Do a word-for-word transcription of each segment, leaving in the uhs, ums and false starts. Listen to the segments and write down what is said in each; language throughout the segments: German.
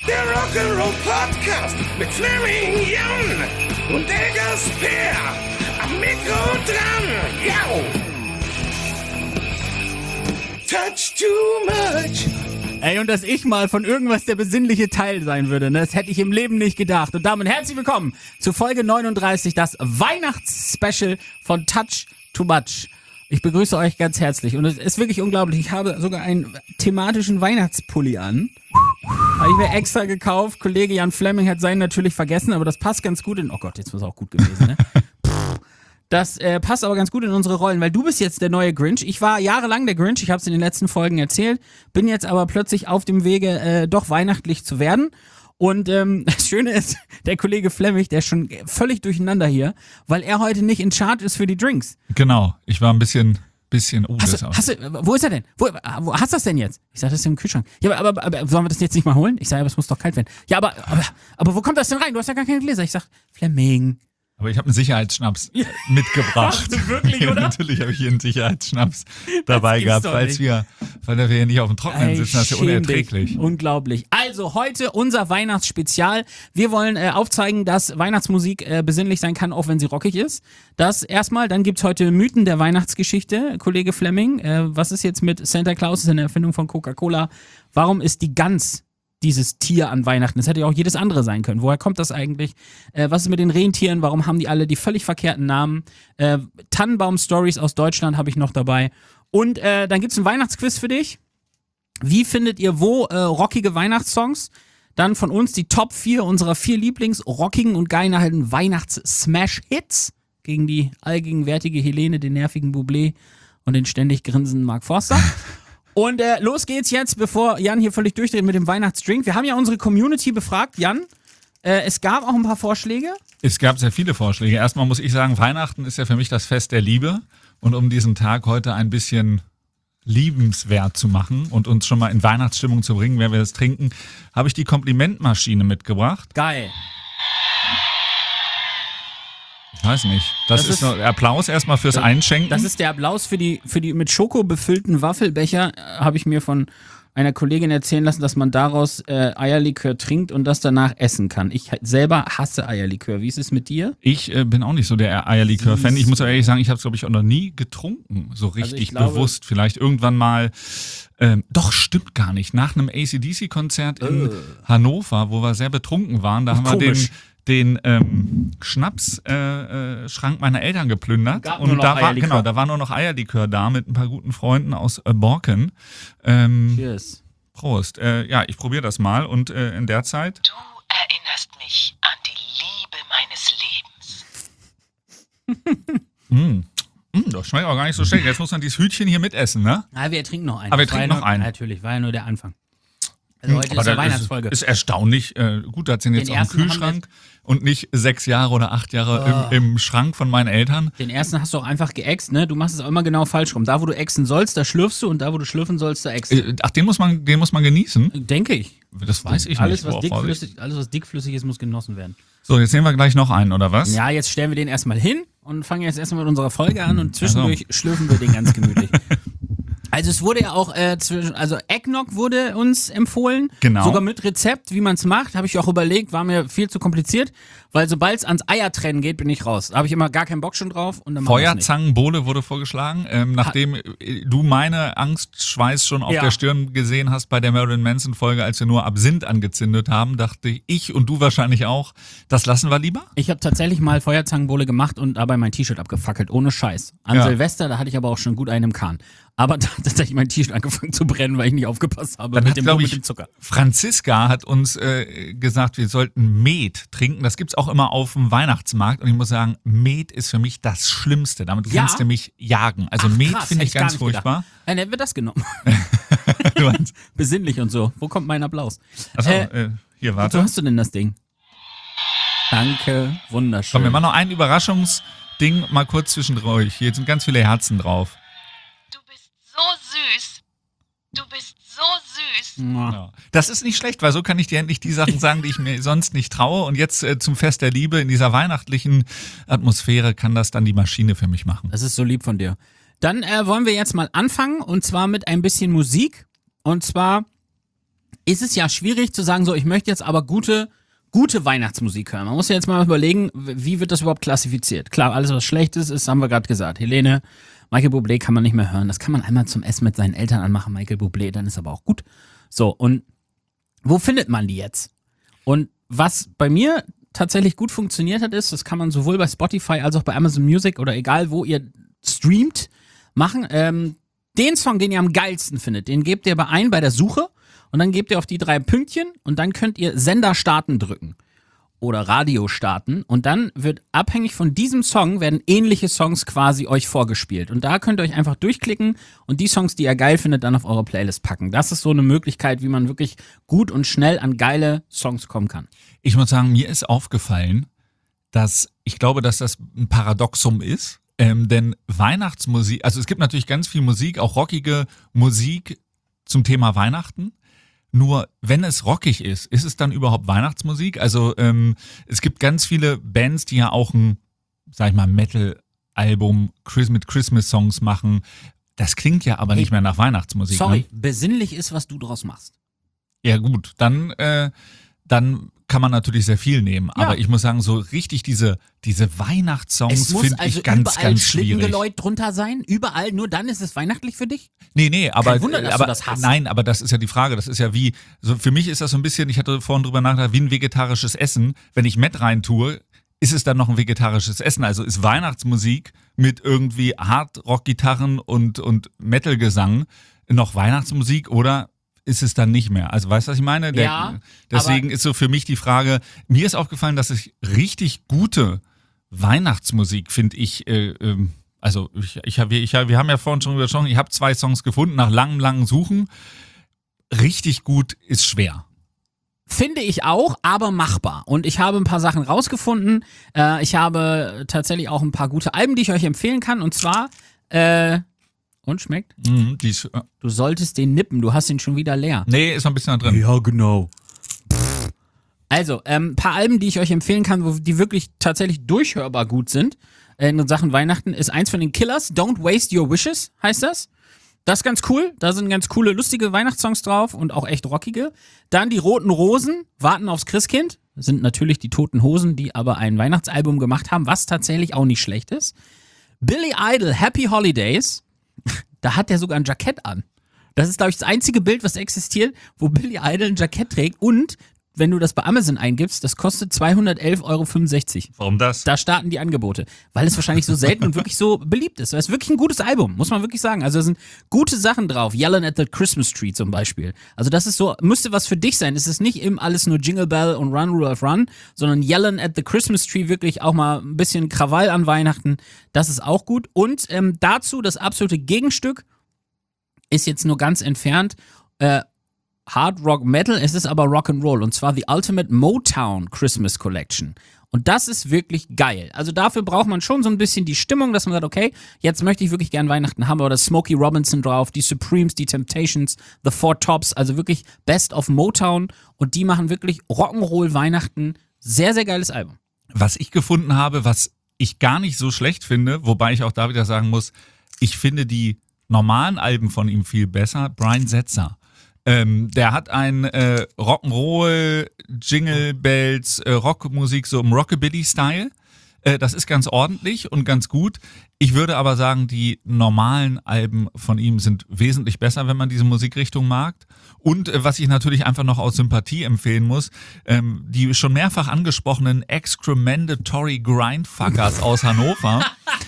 Der Rock'n'Roll Podcast mit Fleming Jan und Elgas Peer am Mikro dran. Jau! Touch too much. Ey, und dass ich mal von irgendwas der besinnliche Teil sein würde, ne, das hätte ich im Leben nicht gedacht. Und damit herzlich willkommen zu Folge neununddreißig, das Weihnachtsspecial von Touch too much. Ich begrüße euch ganz herzlich und es ist wirklich unglaublich. Ich habe sogar einen thematischen Weihnachtspulli an. Habe ich mir extra gekauft. Kollege Jan Fleming hat seinen natürlich vergessen, aber das passt ganz gut in... Oh Gott, jetzt war es auch gut gewesen, ne? Das äh, passt aber ganz gut in unsere Rollen, weil du bist jetzt der neue Grinch. Ich war jahrelang der Grinch, ich habe es in den letzten Folgen erzählt, bin jetzt aber plötzlich auf dem Wege, äh, doch weihnachtlich zu werden. Und ähm, das Schöne ist, der Kollege Fleming, der ist schon völlig durcheinander hier, weil er heute nicht in Charge ist für die Drinks. Genau, ich war ein bisschen... Bisschen, oh, hast du, hast du, wo ist er denn? Wo, wo hast du das denn jetzt? Ich sag, das ist im Kühlschrank. Ja, aber, aber, aber sollen wir das jetzt nicht mal holen? Ich sage, aber es muss doch kalt werden. Ja, aber, aber, aber wo kommt das denn rein? Du hast ja gar keine Gläser. Ich sag, Fleming. Aber ich habe einen Sicherheitsschnaps mitgebracht. Hast du wirklich, oder? Ja, natürlich habe ich hier einen Sicherheitsschnaps dabei gehabt, falls wir, weil wir ja nicht auf dem Trockenen sitzen. Das ist ja unerträglich. Dich. Unglaublich. Also heute unser Weihnachtsspezial. Wir wollen äh, aufzeigen, dass Weihnachtsmusik äh, besinnlich sein kann, auch wenn sie rockig ist. Das erstmal. Dann gibt's heute Mythen der Weihnachtsgeschichte. Kollege Fleming, äh, was ist jetzt mit Santa Claus? Das ist eine Erfindung von Coca-Cola. Warum ist die Gans dieses Tier an Weihnachten? Das hätte ja auch jedes andere sein können. Woher kommt das eigentlich? Äh, was ist mit den Rentieren? Warum haben die alle die völlig verkehrten Namen? Äh, Tannenbaum-Stories aus Deutschland habe ich noch dabei. Und äh, dann gibt's ein Weihnachtsquiz für dich. Wie findet ihr wo äh, rockige Weihnachtssongs? Dann von uns die Top vier unserer vier Lieblings-rockigen und geilen Weihnachts-Smash-Hits gegen die allgegenwärtige Helene, den nervigen Bublé und den ständig grinsenden Mark Forster. Und äh, los geht's jetzt, bevor Jan hier völlig durchdreht mit dem Weihnachtsdrink. Wir haben ja unsere Community befragt, Jan. Äh, es gab auch ein paar Vorschläge. Es gab sehr viele Vorschläge. Erstmal muss ich sagen, Weihnachten ist ja für mich das Fest der Liebe. Und um diesen Tag heute ein bisschen liebenswert zu machen und uns schon mal in Weihnachtsstimmung zu bringen, wenn wir das trinken, habe ich die Komplimentmaschine mitgebracht. Geil. Ich weiß nicht. Das, das ist, ist nur Applaus erstmal fürs das, Einschenken. Das ist der Applaus für die für die mit Schoko befüllten Waffelbecher. Äh, habe ich mir von einer Kollegin erzählen lassen, dass man daraus äh, Eierlikör trinkt und das danach essen kann. Ich selber hasse Eierlikör. Wie ist es mit dir? Ich äh, bin auch nicht so der Eierlikör-Fan. Ich muss aber ehrlich sagen, ich habe es, glaube ich, auch noch nie getrunken. So richtig also glaube, bewusst. Vielleicht irgendwann mal. Ähm, doch, stimmt gar nicht. Nach einem A C D C-Konzert in uh. Hannover, wo wir sehr betrunken waren, da haben wir den... den ähm, Schnapsschrank äh, äh, meiner Eltern geplündert. Gab und da war, genau, da war nur noch Eierlikör da mit ein paar guten Freunden aus äh, Borken. Ähm, Cheers. Prost. Äh, ja, ich probiere das mal und äh, in der Zeit... Du erinnerst mich an die Liebe meines Lebens. mm. Mm, das schmeckt auch gar nicht so schlecht. Jetzt muss man dieses Hütchen hier mitessen, ne? Na, wir trinken noch einen. Aber wir trinken noch einen. Natürlich, war ja nur der Anfang. Also heute aber ist eine Weihnachtsfolge. Ist, ist erstaunlich. Äh, gut, da sind jetzt auch im Kühlschrank und nicht sechs Jahre oder acht Jahre oh. im, im Schrank von meinen Eltern. Den ersten hast du auch einfach geäxt, ne? Du machst es auch immer genau falsch rum. Da, wo du ächzen sollst, da schlürfst du und da, wo du schlürfen sollst, da ächst du. Ach, den muss man, den muss man genießen? Denke ich. Das weiß ich alles, nicht. Was dickflüssig, alles, was dickflüssig ist, muss genossen werden. So, jetzt nehmen wir gleich noch einen, oder was? Ja, jetzt stellen wir den erstmal hin und fangen jetzt erstmal mit unserer Folge an und zwischendurch also. schlürfen wir den ganz gemütlich. Also es wurde ja auch, äh, zwischen, also Eggnog wurde uns empfohlen, genau. Sogar mit Rezept, wie man es macht, habe ich auch überlegt, war mir viel zu kompliziert, weil sobald es ans Eiertrennen geht, bin ich raus. Da habe ich immer gar keinen Bock schon drauf. Und dann Feuerzangenbowle wurde vorgeschlagen, ähm, nachdem ha- du meine Angstschweiß schon auf ja. der Stirn gesehen hast bei der Marilyn Manson Folge, als wir nur Absinth angezündet haben, dachte ich und du wahrscheinlich auch, das lassen wir lieber? Ich habe tatsächlich mal Feuerzangenbowle gemacht und dabei mein T-Shirt abgefackelt, ohne Scheiß. An ja. Silvester, da hatte ich aber auch schon gut einen im Kahn. Aber da hat tatsächlich mein T-Shirt angefangen zu brennen, weil ich nicht aufgepasst habe Dann mit, hat, dem, ich, mit dem Zucker. Franziska hat uns äh, gesagt, wir sollten Met trinken. Das gibt's auch immer auf dem Weihnachtsmarkt. Und ich muss sagen, Met ist für mich das Schlimmste. Damit ja? kannst du mich jagen. Also Ach, Met finde ich ganz furchtbar. Dann hätten wir das genommen. Du meinst? Besinnlich und so. Wo kommt mein Applaus? Achso, äh, äh, hier, warte. Wo hast du denn das Ding? Danke, wunderschön. Komm, wir machen noch ein Überraschungsding mal kurz zwischendurch. Hier sind ganz viele Herzen drauf. Du bist so süß. Du bist so süß. Ja. Das ist nicht schlecht, weil so kann ich dir endlich die Sachen sagen, die ich mir sonst nicht traue. Und jetzt äh, zum Fest der Liebe in dieser weihnachtlichen Atmosphäre kann das dann die Maschine für mich machen. Das ist so lieb von dir. Dann äh, wollen wir jetzt mal anfangen und zwar mit ein bisschen Musik. Und zwar ist es ja schwierig zu sagen, so, ich möchte jetzt aber gute, gute Weihnachtsmusik hören. Man muss ja jetzt mal überlegen, wie wird das überhaupt klassifiziert? Klar, alles was Schlechtes ist, haben wir gerade gesagt. Helene, Michael Bublé kann man nicht mehr hören. Das kann man einmal zum Essen mit seinen Eltern anmachen, Michael Bublé, dann ist aber auch gut. So, und wo findet man die jetzt? Und was bei mir tatsächlich gut funktioniert hat, ist, das kann man sowohl bei Spotify als auch bei Amazon Music oder egal wo ihr streamt, machen. Ähm, den Song, den ihr am geilsten findet, den gebt ihr bei ein bei der Suche und dann gebt ihr auf die drei Pünktchen und dann könnt ihr Sender starten drücken oder Radio starten und dann wird abhängig von diesem Song werden ähnliche Songs quasi euch vorgespielt und da könnt ihr euch einfach durchklicken und die Songs, die ihr geil findet, dann auf eure Playlist packen. Das ist so eine Möglichkeit, wie man wirklich gut und schnell an geile Songs kommen kann. Ich muss sagen, mir ist aufgefallen, dass ich glaube, dass das ein Paradoxum ist, ähm, denn Weihnachtsmusik, also es gibt natürlich ganz viel Musik, auch rockige Musik zum Thema Weihnachten. Nur wenn es rockig ist, ist es dann überhaupt Weihnachtsmusik? Also ähm, es gibt ganz viele Bands, die ja auch ein, sag ich mal, Metal-Album mit Christmas-Songs machen. Das klingt ja aber Hey, nicht mehr nach Weihnachtsmusik. Sorry, Ne? besinnlich ist, was du draus machst. Ja gut, dann, äh, dann kann man natürlich sehr viel nehmen. Ja. Aber ich muss sagen, so richtig diese, diese Weihnachtssongs Es muss finde also ich ganz, überall ganz schwierig. Schlingengeläut drunter sein, überall, nur dann ist es weihnachtlich für dich? Nee, nee, aber, Kein Wunder, dass aber du das hasst. nein, aber das ist ja die Frage. Das ist ja wie, so für mich ist das so ein bisschen, ich hatte vorhin drüber nachgedacht, wie ein vegetarisches Essen. Wenn ich Met rein tue, ist es dann noch ein vegetarisches Essen? Also ist Weihnachtsmusik mit irgendwie Hard-Rock-Gitarren und, und Metal-Gesang noch Weihnachtsmusik oder ist es dann nicht mehr? Also weißt du, was ich meine? Der, Ja, deswegen ist so für mich die Frage, mir ist aufgefallen, dass ich richtig gute Weihnachtsmusik, finde ich, äh, ähm, also ich, ich, hab, ich, wir haben ja vorhin schon gesprochen, ich habe zwei Songs gefunden nach langem, langem Suchen. Richtig gut ist schwer. Finde ich auch, aber machbar. Und ich habe ein paar Sachen rausgefunden. Äh, ich habe tatsächlich auch ein paar gute Alben, die ich euch empfehlen kann. Und zwar, äh, und schmeckt? Mhm, die ist, äh, Du solltest den nippen, du hast ihn schon wieder leer. nee, ist noch ein bisschen da drin. Ja, genau. Also, ein ähm, paar Alben, die ich euch empfehlen kann, wo die wirklich tatsächlich durchhörbar gut sind äh, in Sachen Weihnachten, ist eins von den Killers, Don't Waste Your Wishes, heißt das. Das ist ganz cool, da sind ganz coole, lustige Weihnachtssongs drauf und auch echt rockige. Dann die Roten Rosen, Warten aufs Christkind, das sind natürlich die Toten Hosen, die aber ein Weihnachtsalbum gemacht haben, was tatsächlich auch nicht schlecht ist. Billy Idol, Happy Holidays, da hat er sogar ein Jackett an. Das ist, glaube ich, das einzige Bild, was existiert, wo Billy Idol ein Jackett trägt. Und wenn du das bei Amazon eingibst, das kostet zweihundertelf Euro fünfundsechzig. Warum das? Da starten die Angebote, weil es wahrscheinlich so selten und wirklich so beliebt ist. Es ist wirklich ein gutes Album, muss man wirklich sagen. Also da sind gute Sachen drauf. Yelling at the Christmas Tree zum Beispiel. Also das ist so, müsste was für dich sein. Es ist nicht eben alles nur Jingle Bell und Run, Rudolph, Run, sondern Yelling at the Christmas Tree, wirklich auch mal ein bisschen Krawall an Weihnachten. Das ist auch gut. Und ähm, dazu das absolute Gegenstück ist jetzt nur ganz entfernt äh, Hard Rock Metal, es ist aber Rock'n'Roll und zwar The Ultimate Motown Christmas Collection. Und das ist wirklich geil. Also dafür braucht man schon so ein bisschen die Stimmung, dass man sagt, okay, jetzt möchte ich wirklich gern Weihnachten haben, aber da ist Smokey Robinson drauf, die Supremes, die Temptations, The Four Tops, also wirklich Best of Motown und die machen wirklich Rock'n'Roll Weihnachten. Sehr, sehr geiles Album. Was ich gefunden habe, was ich gar nicht so schlecht finde, wobei ich auch da wieder sagen muss, ich finde die normalen Alben von ihm viel besser, Brian Setzer. Ähm, der hat ein äh, Rock'n'Roll, Jingle Bells, äh, Rockmusik so im Rockabilly-Style. Äh, das ist ganz ordentlich und ganz gut. Ich würde aber sagen, die normalen Alben von ihm sind wesentlich besser, wenn man diese Musikrichtung mag. Und äh, was ich natürlich einfach noch aus Sympathie empfehlen muss, ähm, die schon mehrfach angesprochenen Excrementatory Grindfuckers aus Hannover,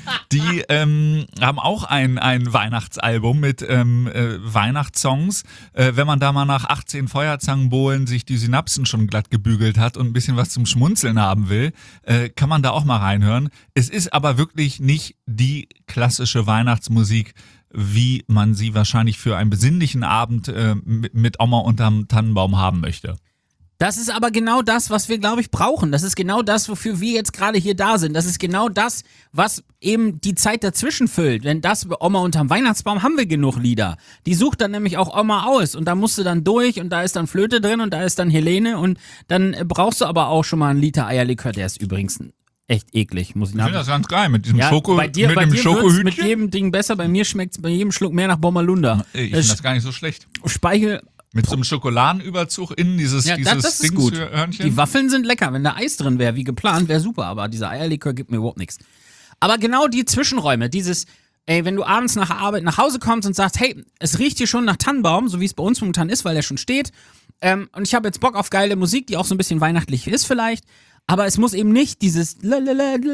die ähm, haben auch ein, ein Weihnachtsalbum mit ähm, äh, Weihnachtssongs. Äh, wenn man da mal nach achtzehn Feuerzangenbowlen sich die Synapsen schon glatt gebügelt hat und ein bisschen was zum Schmunzeln haben will, äh, kann man da auch mal reinhören. Es ist aber wirklich nicht die klassische Weihnachtsmusik, wie man sie wahrscheinlich für einen besinnlichen Abend äh, mit, mit Oma unterm Tannenbaum haben möchte. Das ist aber genau das, was wir, glaube ich, brauchen. Das ist genau das, wofür wir jetzt gerade hier da sind. Das ist genau das, was eben die Zeit dazwischen füllt. Denn das Oma unterm Weihnachtsbaum haben wir genug Lieder. Die sucht dann nämlich auch Oma aus und da musst du dann durch und da ist dann Flöte drin und da ist dann Helene und dann brauchst du aber auch schon mal einen Liter Eierlikör. Der ist übrigens echt eklig, muss ich Ich sagen. finde das ganz geil mit diesem Ja, Schoko, bei dir, mit bei dem dir wird's Schokohütchen. mit jedem Ding besser. Bei mir schmeckt es bei jedem Schluck mehr nach Bommerlunder. Ich finde das gar nicht so schlecht. Speichel Mit so einem Schokoladenüberzug innen, dieses, Ja, dieses das, das ist Dings gut. für Hörnchen. Die Waffeln sind lecker. Wenn da Eis drin wäre, wie geplant, wäre super. Aber dieser Eierlikör gibt mir überhaupt nichts. Aber genau die Zwischenräume, dieses, ey, wenn du abends nach der Arbeit nach Hause kommst und sagst, hey, es riecht hier schon nach Tannenbaum, so wie es bei uns momentan ist, weil der schon steht. Ähm, und ich habe jetzt Bock auf geile Musik, die auch so ein bisschen weihnachtlich ist vielleicht. Aber es muss eben nicht dieses sein,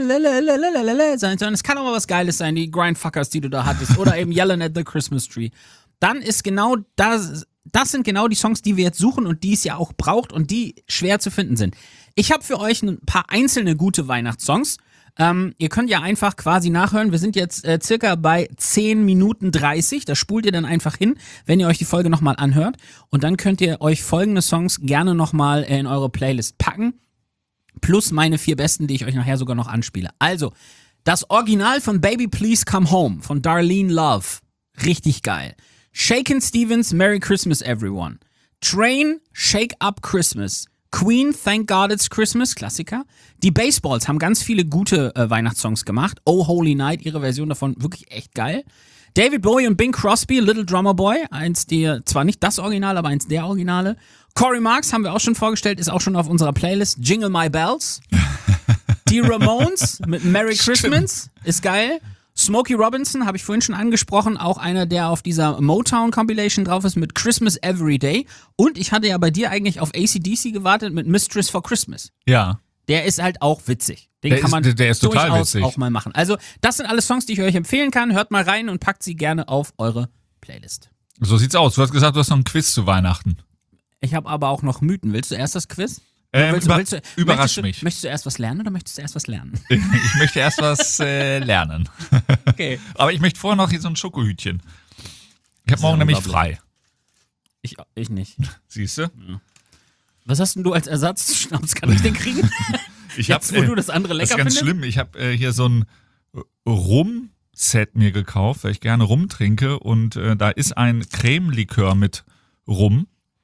sondern es kann auch mal was Geiles sein, die Grindfuckers, die du da hattest. Oder eben Yelling at the Christmas Tree. Dann ist genau das, das sind genau die Songs, die wir jetzt suchen und die es ja auch braucht und die schwer zu finden sind. Ich habe für euch ein paar einzelne gute Weihnachtssongs. Ähm, ihr könnt ja einfach quasi nachhören. Wir sind jetzt äh, circa bei zehn Minuten dreißig. Da spult ihr dann einfach hin, wenn ihr euch die Folge nochmal anhört. Und dann könnt ihr euch folgende Songs gerne nochmal in eure Playlist packen. Plus meine vier besten, die ich euch nachher sogar noch anspiele. Also, das Original von Baby Please Come Home von Darlene Love. Richtig geil. Shakin' Stevens, Merry Christmas Everyone. Train, Shake Up Christmas. Queen, Thank God It's Christmas, Klassiker. Die Baseballs haben ganz viele gute äh, Weihnachtssongs gemacht. Oh Holy Night, ihre Version davon, wirklich echt geil. David Bowie und Bing Crosby, Little Drummer Boy, eins der, zwar nicht das Original, aber eins der Originale. Corey Marks haben wir auch schon vorgestellt, ist auch schon auf unserer Playlist. Jingle My Bells. Die Ramones mit Merry Christmas, ist geil. Smokey Robinson, habe ich vorhin schon angesprochen, auch einer, der auf dieser Motown-Compilation drauf ist mit Christmas Every Day. Und ich hatte ja bei dir eigentlich auf A C D C gewartet mit Mistress for Christmas. Ja. Der ist halt auch witzig. Den Der kann man ist, der ist total durchaus witzig. auch mal machen. Also das sind alles Songs, die ich euch empfehlen kann. Hört mal rein und packt sie gerne auf eure Playlist. So sieht's aus. Du hast gesagt, du hast noch ein Quiz zu Weihnachten. Ich habe aber auch noch Mythen. Willst du erst das Quiz? Ähm, willst, über, willst du, überrasch möchtest du, mich. Möchtest du erst was lernen oder möchtest du erst was lernen? Ich möchte erst was äh, lernen. Okay. Aber ich möchte vorher noch hier so ein Schokohütchen. Ich habe morgen ja nämlich unglaublich. frei. Ich, ich nicht. Siehst du? Was hast denn du als Ersatz? Schnaps, kann ich den kriegen? Ich Jetzt, wo du das andere Das lecker ist ganz findest? schlimm. Ich habe äh, hier so ein Rum-Set mir gekauft, weil ich gerne Rum trinke. Und äh, da ist ein Creme-Likör mit Rum.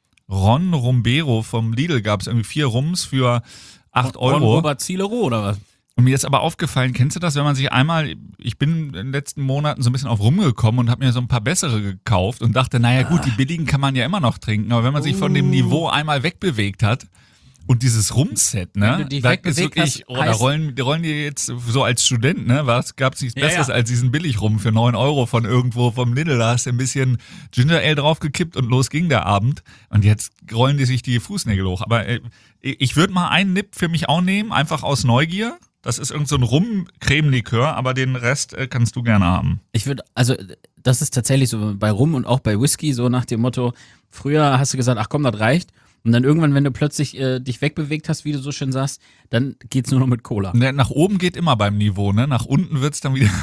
Ron Rumbero vom Lidl gab es irgendwie vier Rums für acht Ron Euro. Robert Zielero oder was? Und mir ist aber aufgefallen, kennst du das, wenn man sich einmal, ich bin in den letzten Monaten so ein bisschen auf Rum gekommen und habe mir so ein paar bessere gekauft und dachte, naja gut, die billigen kann man ja immer noch trinken, aber wenn man sich von dem Niveau einmal wegbewegt hat und dieses Rum-Set, Wenn ne, du dich da ist wegbewegt wirklich, hast, oh, da heißt- rollen, die rollen die jetzt so als Student, ne, was, gab's nichts Ja, Besseres ja. als diesen Billig-Rum für neun Euro von irgendwo vom Lidl, da hast du ein bisschen Ginger Ale draufgekippt und los ging der Abend und jetzt rollen die sich die Fußnägel hoch, aber äh, ich würde mal einen Nip für mich auch nehmen, einfach aus Neugier. Das ist irgend so ein Rum-Creme-Likör, aber den Rest äh, kannst du gerne haben. Ich würde, also das ist tatsächlich so bei Rum und auch bei Whisky so nach dem Motto, früher hast du gesagt, ach komm, das reicht. Und dann irgendwann, wenn du plötzlich äh, dich wegbewegt hast, wie du so schön sagst, dann geht's nur noch mit Cola. Ne, nach oben geht immer beim Niveau, ne? Nach unten wird's dann wieder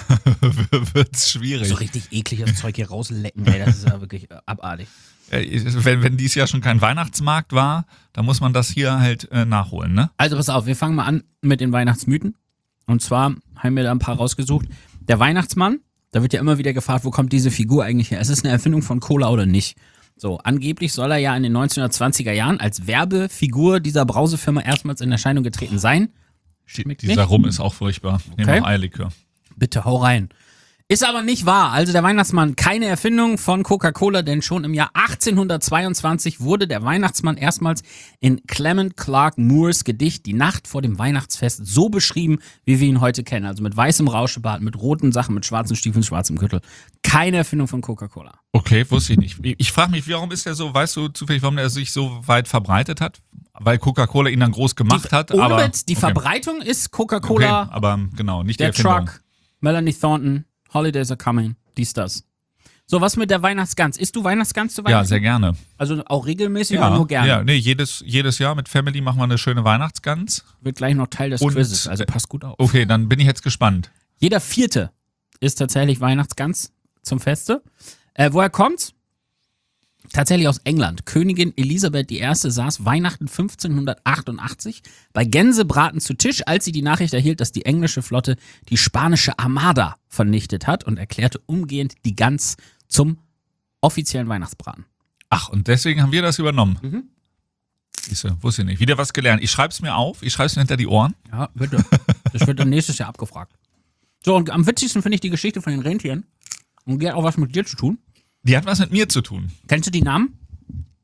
wird's schwierig. So richtig ekliges Zeug hier rauslecken, ey, das ist ja wirklich äh, abartig. Äh, wenn, wenn dies Jahr schon kein Weihnachtsmarkt war, dann muss man das hier halt äh, nachholen, ne? Also pass auf, wir fangen mal an mit den Weihnachtsmythen. Und zwar haben wir da ein paar rausgesucht. Der Weihnachtsmann, da wird ja immer wieder gefragt, wo kommt diese Figur eigentlich her? Ist es eine Erfindung von Cola oder nicht? So, angeblich soll er ja in den neunzehnhundertzwanziger Jahren als Werbefigur dieser Brausefirma erstmals in Erscheinung getreten sein. Schmeckt Dieser nicht. Rum ist auch furchtbar. Nehmen Okay. noch Eierlikör. Bitte hau rein. Ist aber nicht wahr. Also der Weihnachtsmann, keine Erfindung von Coca-Cola, denn schon im Jahr achtzehnhundertzweiundzwanzig wurde der Weihnachtsmann erstmals in Clement Clark Moores Gedicht Die Nacht vor dem Weihnachtsfest so beschrieben, wie wir ihn heute kennen. Also mit weißem Rauschebart, mit roten Sachen, mit schwarzen Stiefeln, schwarzem Gürtel. Keine Erfindung von Coca-Cola. Okay, wusste ich nicht. Ich frage mich, warum ist der so, weißt du zufällig, warum der sich so weit verbreitet hat? Weil Coca-Cola ihn dann groß gemacht die, hat. ohne aber Witz, die okay. Verbreitung ist Coca-Cola, Okay, aber genau, nicht die der Erfindung. Truck, Melanie Thornton, Holidays are coming, dies, das. So, was mit der Weihnachtsgans? Isst du Weihnachtsgans zu Weihnachten? Ja, sehr gerne. Also auch regelmäßig Ja, oder nur gerne? ja, nee, jedes, jedes Jahr mit Family machen wir eine schöne Weihnachtsgans. Wird gleich noch Teil des Und- Quizzes, also passt gut auf. Okay, dann bin ich jetzt gespannt. Jeder Vierte ist tatsächlich Weihnachtsgans zum Feste. Äh, woher kommt's? Tatsächlich aus England. Königin Elisabeth die Erste saß Weihnachten fünfzehnhundertachtundachtzig bei Gänsebraten zu Tisch, als sie die Nachricht erhielt, dass die englische Flotte die spanische Armada vernichtet hat und erklärte umgehend die Gans zum offiziellen Weihnachtsbraten. Ach, und deswegen haben wir das übernommen. Mhm. Siehste, wusste ich nicht. Wieder was gelernt. Ich schreib's mir auf, ich schreib's mir hinter die Ohren. Ja, bitte. Das wird dann nächstes Jahr abgefragt. So, und am witzigsten finde ich die Geschichte von den Rentieren. Und die hat auch was mit dir zu tun. Die hat was mit mir zu tun. Kennst du die Namen?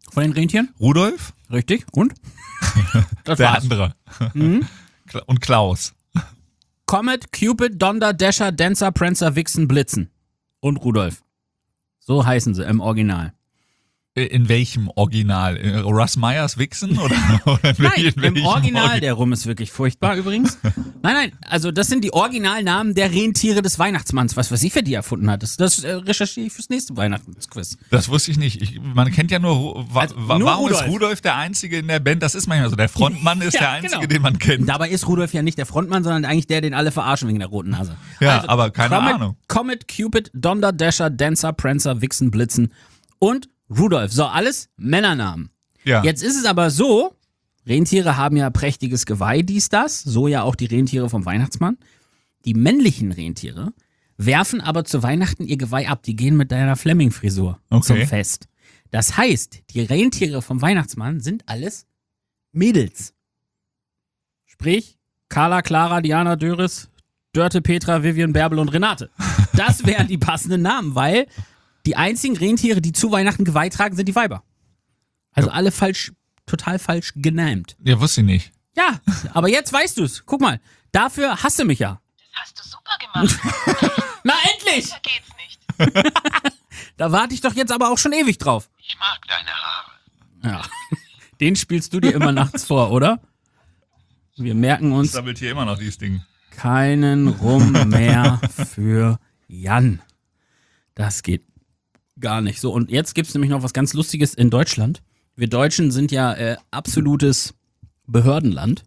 Von den Rentieren? Rudolf? Richtig. Und? Das Der war's. andere. Mhm. Und Klaus. Comet, Cupid, Donder, Dasher, Dancer, Prancer, Vixen, Blitzen. Und Rudolf. So heißen sie im Original. In welchem Original? In Russ Meyers Vixen? Oder, oder in Nein, welchem im Original, Orgi- der Rum ist wirklich furchtbar übrigens. Nein, nein, also das sind die Originalnamen der Rentiere des Weihnachtsmanns, was weiß ich, wer die erfunden hat. Das, das äh, recherchiere ich fürs nächste Weihnachtsquiz. Das wusste ich nicht. Ich, man kennt ja nur, wa, Also, wa, nur warum Rudolf. ist Rudolf der Einzige in der Band? Das ist manchmal so. Der Frontmann ist Ja, der Einzige, genau. den man kennt. Dabei ist Rudolf ja nicht der Frontmann, sondern eigentlich der, den alle verarschen wegen der roten Nase. Ja, aber keine Comet, Ahnung. Comet, Cupid, Donder, Dasher, Dancer, Prancer, Vixen, Blitzen und Rudolf. So, alles Männernamen. Ja. Jetzt ist es aber so, Rentiere haben ja prächtiges Geweih, dies, das, so ja auch die Rentiere vom Weihnachtsmann. Die männlichen Rentiere werfen aber zu Weihnachten ihr Geweih ab. Die gehen mit deiner Fleming-Frisur Okay. zum Fest. Das heißt, die Rentiere vom Weihnachtsmann sind alles Mädels. Sprich, Carla, Clara, Diana, Döris, Dörte, Petra, Vivian, Bärbel und Renate. Das wären die passenden Namen, weil die einzigen Rentiere, die zu Weihnachten Geweih tragen, sind die Weiber. Also Ja. alle falsch, total falsch genannt. Ja, wusste ich nicht. Ja, aber jetzt weißt du's. Guck mal, dafür hasst du mich ja. Das hast du super gemacht. Na endlich! Da geht's nicht. Da warte ich doch jetzt aber auch schon ewig drauf. Ich mag deine Haare. Ja. Den spielst du dir immer nachts vor, oder? Wir merken uns Sammelt hier immer noch dieses Ding. keinen Rum mehr für Jan. Das geht gar nicht. So, und jetzt gibt's nämlich noch was ganz Lustiges in Deutschland. Wir Deutschen sind ja äh, absolutes Behördenland.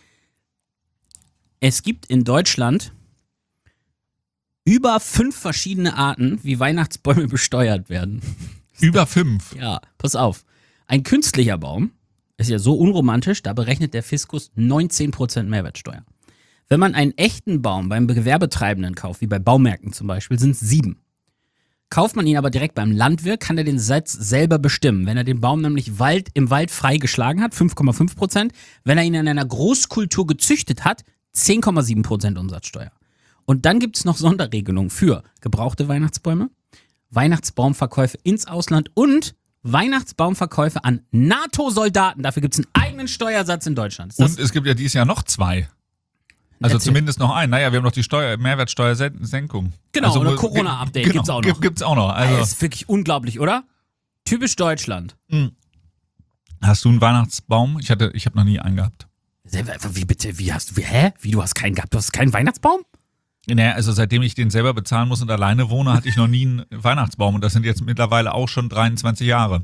Es gibt in Deutschland über fünf verschiedene Arten, wie Weihnachtsbäume besteuert werden. Über fünf. Ja, pass auf. Ein künstlicher Baum ist ja so unromantisch, da berechnet der Fiskus neunzehn Prozent Mehrwertsteuer. Wenn man einen echten Baum beim Gewerbetreibenden kauft, wie bei Baumärkten zum Beispiel, sind es sieben. Kauft man ihn aber direkt beim Landwirt, kann er den Satz selber bestimmen. Wenn er den Baum nämlich Wald, im Wald frei geschlagen hat, fünf Komma fünf Prozent. Wenn er ihn in einer Großkultur gezüchtet hat, zehn Komma sieben Prozent Umsatzsteuer. Und dann gibt es noch Sonderregelungen für gebrauchte Weihnachtsbäume, Weihnachtsbaumverkäufe ins Ausland und Weihnachtsbaumverkäufe an NATO-Soldaten. Dafür gibt es einen eigenen Steuersatz in Deutschland. Ist das Und es gibt ja dieses Jahr noch zwei. Also Erzähl. zumindest noch einen. Naja, wir haben noch die Steuer, Mehrwertsteuersenkung. Genau, also, oder wo- Corona-Update genau, gibt's auch noch. Gibt, gibt's auch noch. Das Also, ist wirklich unglaublich, oder? Typisch Deutschland. hast du einen Weihnachtsbaum? Ich hatte, ich habe noch nie einen gehabt. Wie bitte? Wie hast du? Wie, hä? Wie, du hast keinen gehabt? Du hast keinen Weihnachtsbaum? Naja, also seitdem ich den selber bezahlen muss und alleine wohne, hatte ich noch nie einen Weihnachtsbaum. Und das sind jetzt mittlerweile auch schon dreiundzwanzig Jahre.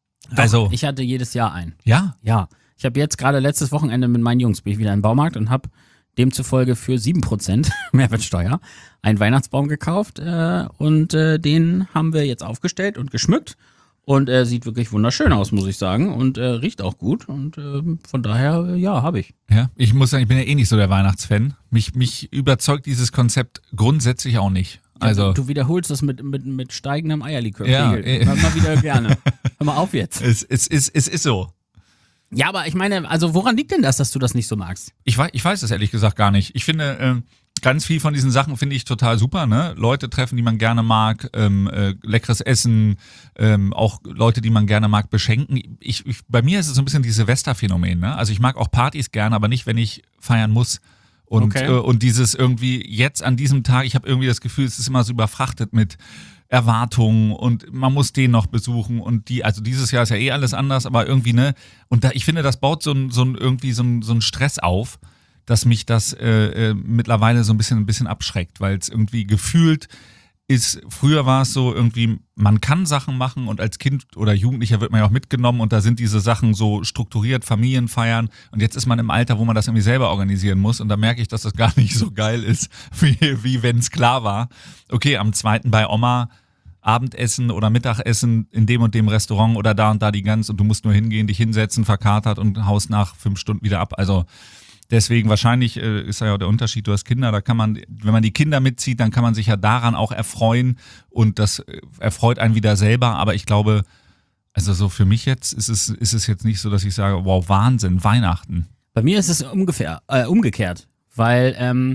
Also, Ich hatte jedes Jahr einen. ja, Ja. Ich habe jetzt gerade letztes Wochenende mit meinen Jungs bin ich wieder im Baumarkt und habe demzufolge für sieben Prozent Mehrwertsteuer einen Weihnachtsbaum gekauft äh, und äh, den haben wir jetzt aufgestellt und geschmückt und er sieht wirklich wunderschön aus, muss ich sagen, und äh, riecht auch gut und äh, von daher, äh, ja, habe ich. ja. Ich muss sagen, ich bin ja eh nicht so der Weihnachtsfan. Mich, mich überzeugt dieses Konzept grundsätzlich auch nicht. Also, Du wiederholst das mit, mit, mit steigendem Eierlikör. Ja, Pegel. eh. Mal, mal wieder gerne. Hör mal auf jetzt. es, es, es, es ist so. Ja, aber ich meine, also woran liegt denn das, dass du das nicht so magst? Ich weiß, ich weiß es ehrlich gesagt gar nicht. Ich finde, äh, ganz viel von diesen Sachen finde ich total super, ne? Leute treffen, die man gerne mag, ähm, äh, leckeres Essen, ähm, auch Leute, die man gerne mag, beschenken. Ich, ich, bei mir ist es so ein bisschen dieses Silvesterphänomen, ne? Also ich mag auch Partys gerne, aber nicht, wenn ich feiern muss. Und, Okay. äh, und dieses irgendwie jetzt an diesem Tag, ich habe irgendwie das Gefühl, es ist immer so überfrachtet mit Erwartungen und man muss den noch besuchen und die, also dieses Jahr ist ja eh alles anders, aber irgendwie, ne, und da, ich finde, das baut so ein, so ein irgendwie so ein, so ein Stress auf, dass mich das äh, äh, mittlerweile so ein bisschen, ein bisschen abschreckt, weil es irgendwie gefühlt ist, früher war es so irgendwie, man kann Sachen machen und als Kind oder Jugendlicher wird man ja auch mitgenommen und da sind diese Sachen so strukturiert, Familienfeiern und jetzt ist man im Alter, wo man das irgendwie selber organisieren muss und da merke ich, dass das gar nicht so geil ist, wie, wie wenn es klar war, okay, am zweiten bei Oma Abendessen oder Mittagessen in dem und dem Restaurant oder da und da die Gans und du musst nur hingehen, dich hinsetzen, verkatert und haust nach fünf Stunden wieder ab, also deswegen wahrscheinlich äh, ist ja der Unterschied, du hast Kinder, da kann man, wenn man die Kinder mitzieht, dann kann man sich ja daran auch erfreuen und das äh, erfreut einen wieder selber, aber ich glaube, also so für mich jetzt ist es, ist es jetzt nicht so, dass ich sage, wow, Wahnsinn, Weihnachten. Bei mir ist es ungefähr, äh, umgekehrt, weil ähm,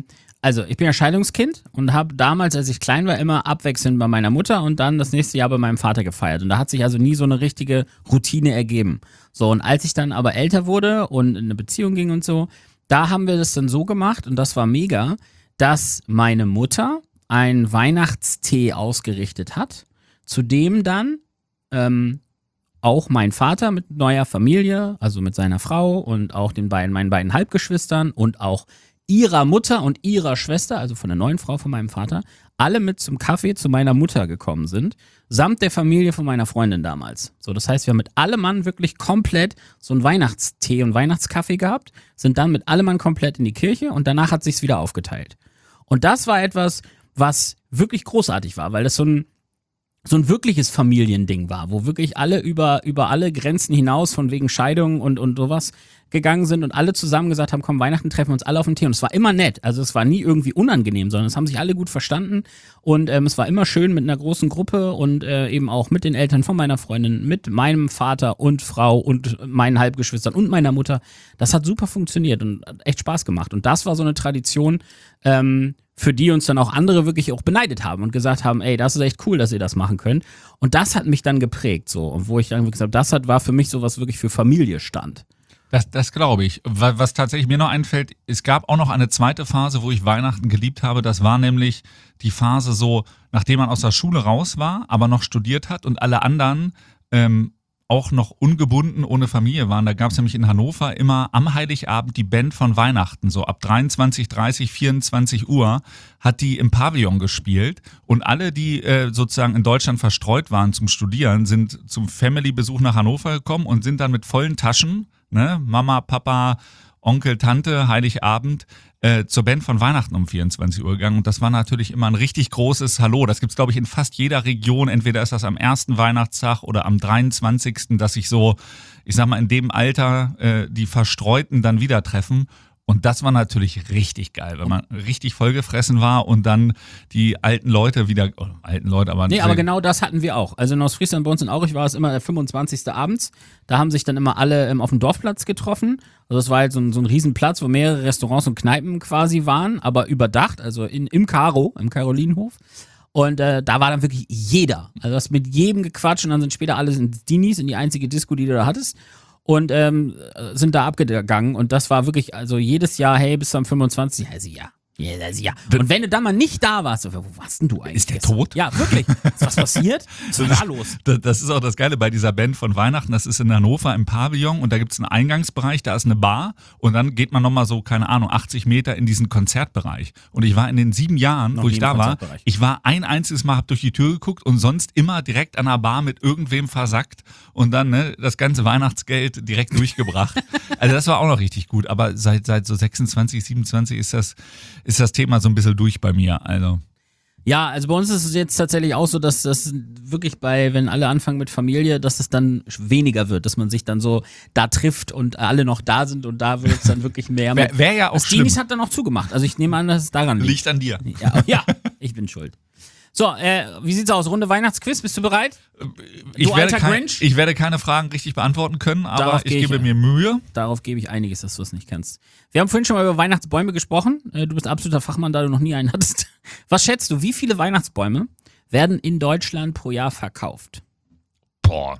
Also, ich bin ja Scheidungskind und habe damals, als ich klein war, immer abwechselnd bei meiner Mutter und dann das nächste Jahr bei meinem Vater gefeiert. Und da hat sich also nie so eine richtige Routine ergeben. So, und als ich dann aber älter wurde und in eine Beziehung ging und so, da haben wir das dann so gemacht und das war mega, dass meine Mutter einen Weihnachtstee ausgerichtet hat, zu dem dann ähm, auch mein Vater mit neuer Familie, also mit seiner Frau und auch den beiden, meinen beiden Halbgeschwistern und auch ihrer Mutter und ihrer Schwester, also von der neuen Frau von meinem Vater, alle mit zum Kaffee zu meiner Mutter gekommen sind, samt der Familie von meiner Freundin damals. So, das heißt, wir haben mit allem Mann wirklich komplett so einen Weihnachtstee und Weihnachtskaffee gehabt, sind dann mit allem Mann komplett in die Kirche und danach hat sich's wieder aufgeteilt. Und das war etwas, was wirklich großartig war, weil das so ein so ein wirkliches Familiending war, wo wirklich alle über, über alle Grenzen hinaus von wegen Scheidung und, und sowas gegangen sind und alle zusammen gesagt haben, komm, Weihnachten treffen wir uns alle auf den Tee. Und es war immer nett, also es war nie irgendwie unangenehm, sondern es haben sich alle gut verstanden und ähm, es war immer schön mit einer großen Gruppe und äh, eben auch mit den Eltern von meiner Freundin, mit meinem Vater und Frau und meinen Halbgeschwistern und meiner Mutter. Das hat super funktioniert und hat echt Spaß gemacht. Und das war so eine Tradition, ähm, für die uns dann auch andere wirklich auch beneidet haben und gesagt haben, ey, das ist echt cool, dass ihr das machen könnt. Und das hat mich dann geprägt, so. Und wo ich dann gesagt habe, das hat, war für mich so, was wirklich für Familie stand. Das, das glaube ich. Was tatsächlich mir noch einfällt, es gab auch noch eine zweite Phase, wo ich Weihnachten geliebt habe. Das war nämlich die Phase so, nachdem man aus der Schule raus war, aber noch studiert hat und alle anderen ähm, auch noch ungebunden ohne Familie waren. Da gab es nämlich in Hannover immer am Heiligabend die Band von Weihnachten. So ab dreiundzwanzig, dreißig, vierundzwanzig Uhr hat die im Pavillon gespielt. Und alle, die äh, sozusagen in Deutschland verstreut waren zum Studieren, sind zum Family-Besuch nach Hannover gekommen und sind dann mit vollen Taschen, ne, Mama, Papa, Onkel, Tante, Heiligabend, äh, zur Band von Weihnachten um vierundzwanzig Uhr gegangen. Und das war natürlich immer ein richtig großes Hallo. Das gibt's, glaube ich, in fast jeder Region. Entweder ist das am ersten Weihnachtstag oder am dreiundzwanzigsten, dass sich so, ich sag mal, in dem Alter äh, die Verstreuten dann wieder treffen. Und das war natürlich richtig geil, wenn man richtig vollgefressen war und dann die alten Leute wieder, oh, alten Leute, aber... Nee, aber genau das hatten wir auch. Also in Ostfriesland, bei uns in Aurich war es immer der fünfundzwanzigste abends. Da haben sich dann immer alle ähm, auf dem Dorfplatz getroffen. Also es war halt so ein, so ein Riesenplatz, wo mehrere Restaurants und Kneipen quasi waren, aber überdacht, also in, im Karo, im Karolinenhof. Und äh, da war dann wirklich jeder. Also du hast mit jedem gequatscht und dann sind später alle ins Dinis, in die einzige Disco, die du da hattest. Und ähm, sind da abgegangen und das war wirklich, also jedes Jahr, hey, bis zum fünfundzwanzigsten Also ja, ja, also ja. Und wenn du dann mal nicht da warst, so, wo warst denn du eigentlich? Ist der tot? Ja, wirklich. Ist was passiert? Was ist da los? Das, das ist auch das Geile bei dieser Band von Weihnachten. Das ist in Hannover im Pavillon und da gibt's einen Eingangsbereich, da ist eine Bar und dann geht man nochmal so, keine Ahnung, achtzig Meter in diesen Konzertbereich. Und ich war in den sieben Jahren, Noch wo nie ich im da war, Konzertbereich. ich war ein einziges Mal, hab durch die Tür geguckt und sonst immer direkt an der Bar mit irgendwem versackt und dann ne, das ganze Weihnachtsgeld direkt durchgebracht. Also das war auch noch richtig gut, aber seit seit so sechsundzwanzig, siebenundzwanzig ist das ist das Thema so ein bisschen durch bei mir, also. Ja, also bei uns ist es jetzt tatsächlich auch so, dass das wirklich bei, wenn alle anfangen mit Familie, dass es dann weniger wird, dass man sich dann so da trifft und alle noch da sind und da wird es dann wirklich mehr. Wäre wär ja auch das schlimm. Dinis hat dann auch zugemacht, also ich nehme an, dass es daran liegt. Liegt an dir. Ja, ja, ich bin schuld. So, äh, wie sieht's aus? Runde Weihnachtsquiz, bist du bereit? Ich du werde, alter kein, Grinch? ich werde keine Fragen richtig beantworten können, aber Darauf ich gehe ich gebe ein. mir Mühe. Darauf gebe ich einiges, dass du es nicht kennst. Wir haben vorhin schon mal über Weihnachtsbäume gesprochen. Äh, Du bist absoluter Fachmann, da du noch nie einen hattest. Was schätzt du, wie viele Weihnachtsbäume werden in Deutschland pro Jahr verkauft? Boah.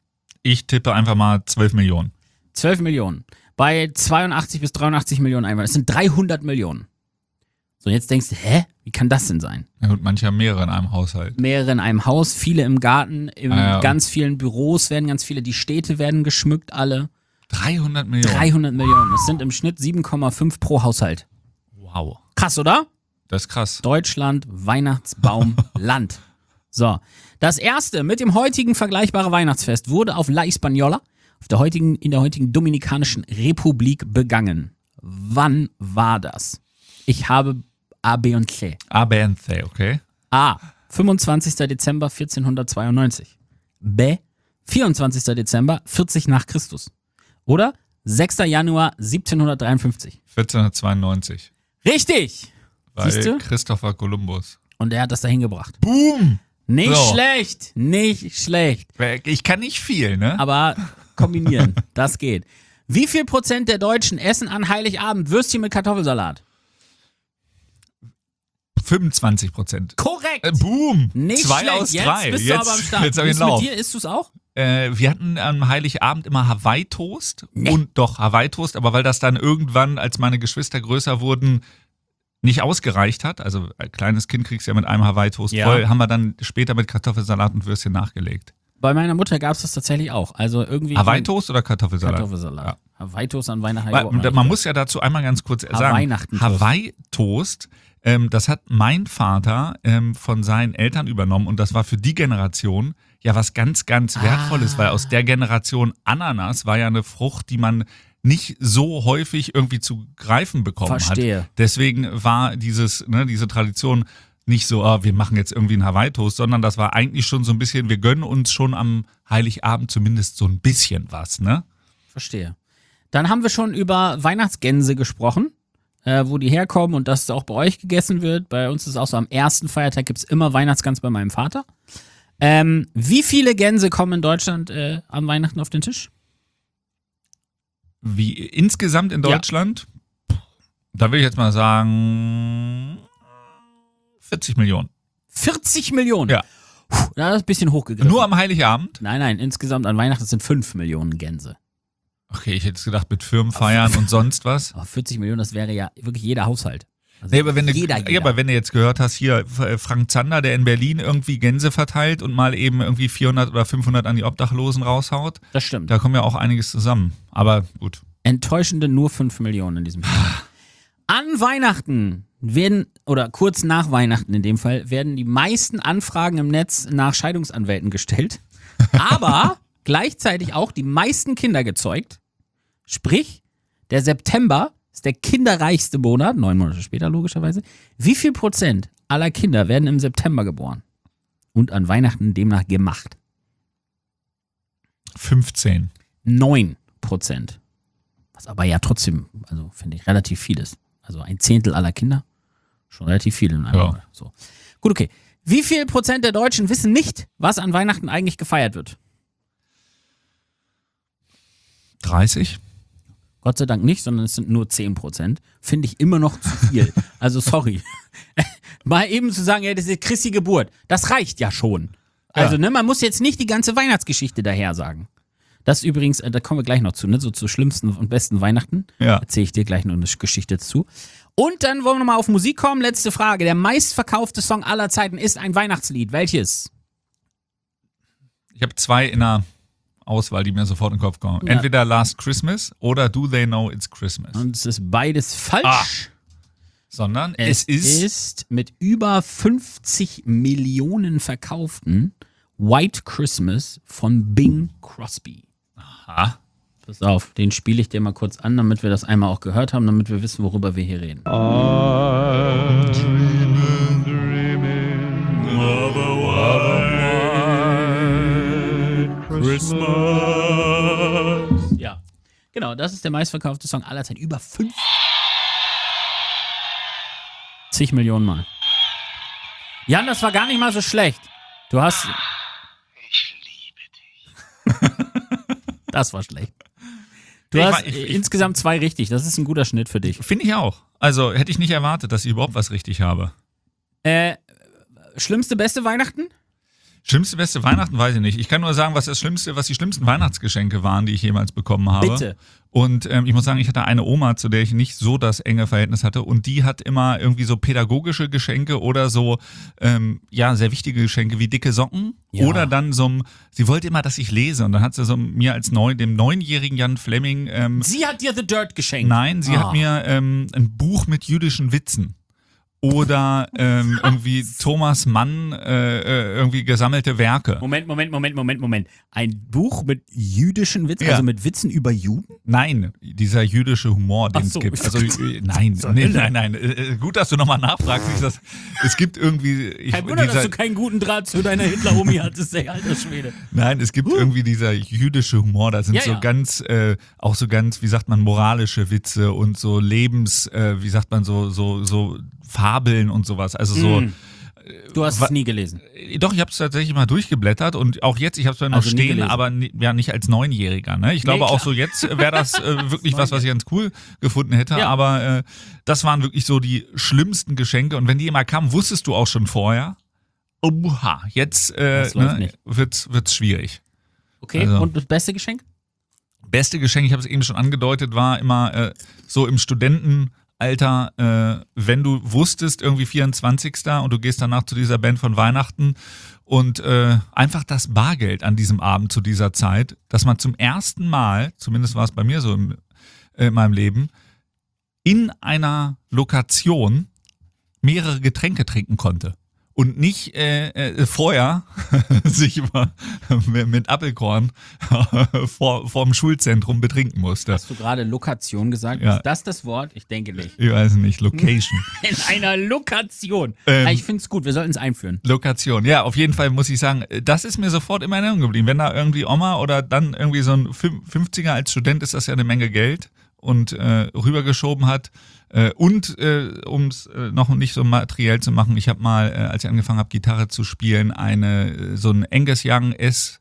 Ich tippe einfach mal zwölf Millionen. zwölf Millionen. Bei zweiundachtzig bis dreiundachtzig Millionen Einwohnern. Das sind dreihundert Millionen. So, jetzt denkst du, hä? Wie kann das denn sein? Ja gut, manche haben mehrere in einem Haushalt. Mehrere in einem Haus, viele im Garten, in Ah, ja. ganz vielen Büros werden ganz viele, die Städte werden geschmückt, alle. dreihundert Millionen. dreihundert Millionen. Das sind im Schnitt sieben Komma fünf pro Haushalt. Wow. Krass, oder? Das ist krass. Deutschland, Weihnachtsbaumland. So. Das erste mit dem heutigen vergleichbare Weihnachtsfest wurde auf La Hispaniola, auf der heutigen, in der heutigen Dominikanischen Republik begangen. Wann war das? Ich habe A, B und C. A, B und C, okay. A. fünfundzwanzigster Dezember vierzehnhundertzweiundneunzig. B. vierundzwanzigster Dezember vierzig nach Christus. Oder sechster Januar siebzehnhundertdreiundfünfzig. vierzehnhundertzweiundneunzig. Richtig! Weil Siehst du? Christopher Columbus. Und er hat das dahin gebracht. Boom! Nicht So. schlecht, nicht schlecht. Ich kann nicht viel, ne? Aber kombinieren, das geht. Wie viel Prozent der Deutschen essen an Heiligabend Würstchen mit Kartoffelsalat? fünfundzwanzig Prozent. Korrekt. Äh, boom. Nicht Zwei schlecht. aus Jetzt drei. bist jetzt du aber am Start. jetzt hab ich Ist einen Lauf. mit dir, isst du es auch? Äh, wir hatten am Heiligabend immer Hawaii-Toast. Und doch, Hawaii-Toast. Aber weil das dann irgendwann, als meine Geschwister größer wurden, nicht ausgereicht hat, also ein kleines Kind kriegst du ja mit einem Hawaii-Toast Ja. voll, haben wir dann später mit Kartoffelsalat und Würstchen nachgelegt. Bei meiner Mutter gab es das tatsächlich auch. Also irgendwie Hawaii-Toast oder Kartoffelsalat? Kartoffelsalat. Ja. Hawaii-Toast an Weihnachten. Weil, man man muss ja dazu einmal ganz kurz sagen, Hawaii-Nachtentoast. Hawaii-Toast, ähm, das hat mein Vater ähm, von seinen Eltern übernommen und das war für die Generation ja was ganz, ganz Wertvolles, Ah. weil aus der Generation Ananas war ja eine Frucht, die man nicht so häufig irgendwie zu greifen bekommen Verstehe. hat. Deswegen war dieses, ne, diese Tradition nicht so, ah, wir machen jetzt irgendwie einen Hawaii-Toast, sondern das war eigentlich schon so ein bisschen, wir gönnen uns schon am Heiligabend zumindest so ein bisschen was, ne? Verstehe. Dann haben wir schon über Weihnachtsgänse gesprochen, äh, wo die herkommen und dass es auch bei euch gegessen wird. Bei uns ist es auch so, am ersten Feiertag gibt es immer Weihnachtsgans bei meinem Vater. Ähm, wie viele Gänse kommen in Deutschland äh, am Weihnachten auf den Tisch? Wie insgesamt in Deutschland? Da will ich jetzt mal sagen vierzig Millionen. vierzig Millionen? Ja. Puh, das ist ein bisschen hochgegriffen. Nur am Heiligabend? Nein, nein, insgesamt an Weihnachten sind fünf Millionen Gänse. Okay, ich hätte es gedacht mit Firmenfeiern und sonst was. Aber vierzig Millionen, das wäre ja wirklich jeder Haushalt. Also Nee, aber wenn, jeder, du, jeder. Ja, aber wenn du jetzt gehört hast, hier äh, Frank Zander, der in Berlin irgendwie Gänse verteilt und mal eben irgendwie vierhundert oder fünfhundert an die Obdachlosen raushaut, Das stimmt. da kommt ja auch einiges zusammen. Aber gut. Enttäuschende nur fünf Millionen in diesem Fall. An Weihnachten werden, oder kurz nach Weihnachten in dem Fall, werden die meisten Anfragen im Netz nach Scheidungsanwälten gestellt. Aber gleichzeitig auch die meisten Kinder gezeugt. Sprich, der September ist der kinderreichste Monat, neun Monate später logischerweise. Wie viel Prozent aller Kinder werden im September geboren? Und an Weihnachten demnach gemacht? fünfzehn. Neun Prozent. Was aber ja trotzdem, also finde ich, relativ viel ist. Also ein Zehntel aller Kinder, schon relativ viel in einem Ja. Monat. So. Gut, okay. Wie viel Prozent der Deutschen wissen nicht, was an Weihnachten eigentlich gefeiert wird? dreißig? Gott sei Dank nicht, sondern es sind nur zehn Prozent. Finde ich immer noch zu viel. Also sorry. Mal eben zu sagen, ja, das ist Christi Geburt. Das reicht ja schon. Also, Ja. ne, man muss jetzt nicht die ganze Weihnachtsgeschichte daher sagen. Das übrigens, äh, da kommen wir gleich noch zu, ne, so zu schlimmsten und besten Weihnachten. Ja. Erzähle ich dir gleich noch eine Geschichte zu. Und dann wollen wir nochmal auf Musik kommen. Letzte Frage. Der meistverkaufte Song aller Zeiten ist ein Weihnachtslied. Welches? Ich habe zwei in der Auswahl, die mir sofort in den Kopf kommen. Ja. Entweder Last Christmas oder Do They Know It's Christmas. Und es ist beides falsch. Ah, Sondern es, Es ist, ist mit über fünfzig Millionen verkauften White Christmas von Bing Crosby. Aha. Pass auf, den spiele ich dir mal kurz an, damit wir das einmal auch gehört haben, damit wir wissen, worüber wir hier reden. Ja, genau, das ist der meistverkaufte Song aller Zeiten. Über fünfzig Millionen Mal. Jan, das war gar nicht mal so schlecht. Du hast... Ich liebe dich. Das war schlecht. Du Ich hast war- ich- äh, ich- insgesamt zwei richtig. Das ist ein guter Schnitt für dich. Finde ich auch. Also hätte ich nicht erwartet, dass ich überhaupt was richtig habe. Äh, schlimmste, beste Weihnachten? Schlimmste, beste Weihnachten weiß ich nicht. Ich kann nur sagen, was das Schlimmste, was die schlimmsten Weihnachtsgeschenke waren, die ich jemals bekommen habe. Bitte. Und ähm, ich muss sagen, ich hatte eine Oma, zu der ich nicht so das enge Verhältnis hatte. Und die hat immer irgendwie so pädagogische Geschenke oder so, ähm, ja, sehr wichtige Geschenke wie dicke Socken. Ja. Oder dann so ein, sie wollte immer, dass ich lese. Und dann hat sie so mir als neu, dem neunjährigen Jan Fleming, ähm, Sie hat dir The Dirt geschenkt. nein, sie Ah. hat mir ähm, ein Buch mit jüdischen Witzen. Oder ähm, irgendwie Thomas Mann äh, äh, irgendwie gesammelte Werke. Moment, Moment, Moment, Moment, Moment. Ein Buch mit jüdischen Witzen, Ja. also mit Witzen über Juden? Nein, dieser jüdische Humor, den Ach es so. gibt. Also äh, nein, nee, nein, nein. Äh, gut, dass du nochmal nachfragst. Ich das, es gibt irgendwie. Ich, Kein Wunder, dieser, dass du keinen guten Draht zu deiner Hitler-Omi hattest, ey, alter Schwede. nein, es gibt irgendwie dieser jüdische Humor. Da sind Ja, so ja. ganz, äh, auch so ganz, wie sagt man, moralische Witze und so Lebens, äh, wie sagt man, so so so Fabeln und sowas. Also so. Mm. Du hast es nie gelesen. Doch, ich habe es tatsächlich mal durchgeblättert und auch jetzt, ich habe es zwar noch Also nie stehen, gelesen. aber ni- ja nicht als Neunjähriger. Ne? Ich glaube Nee, auch klar. so jetzt wäre das äh, wirklich was, was ich ganz cool gefunden hätte. Ja. Aber äh, das waren wirklich so die schlimmsten Geschenke. Und wenn die immer kamen, wusstest du auch schon vorher, oha, jetzt äh, Das läuft ne, nicht. wird's, wird's schwierig. Okay, Also- und das beste Geschenk? Beste Geschenk, ich habe es eben schon angedeutet, war immer äh, so im Studentenalter, äh, wenn du wusstest, irgendwie vierundzwanzigster und du gehst danach zu dieser Band von Weihnachten und äh, einfach das Bargeld an diesem Abend zu dieser Zeit, dass man zum ersten Mal, zumindest war es bei mir so im, äh, in meinem Leben, in einer Lokation mehrere Getränke trinken konnte. Und nicht äh, äh, vorher sich immer mit Apfelkorn vor, vor dem Schulzentrum betrinken musste. Hast du gerade Lokation gesagt? Ja. Ist das das Wort? Ich denke nicht. Ich weiß nicht, Location. In einer Lokation. Ähm, Ah, ich finde es gut, wir sollten es einführen. Lokation, ja, auf jeden Fall muss ich sagen, das ist mir sofort in Erinnerung geblieben. Wenn da irgendwie Oma oder dann irgendwie so ein fünfziger als Student ist das ja eine Menge Geld und äh, rübergeschoben hat. Äh, und äh, um es äh, noch nicht so materiell zu machen, ich habe mal, äh, als ich angefangen habe, Gitarre zu spielen, eine äh, so ein Angus Young S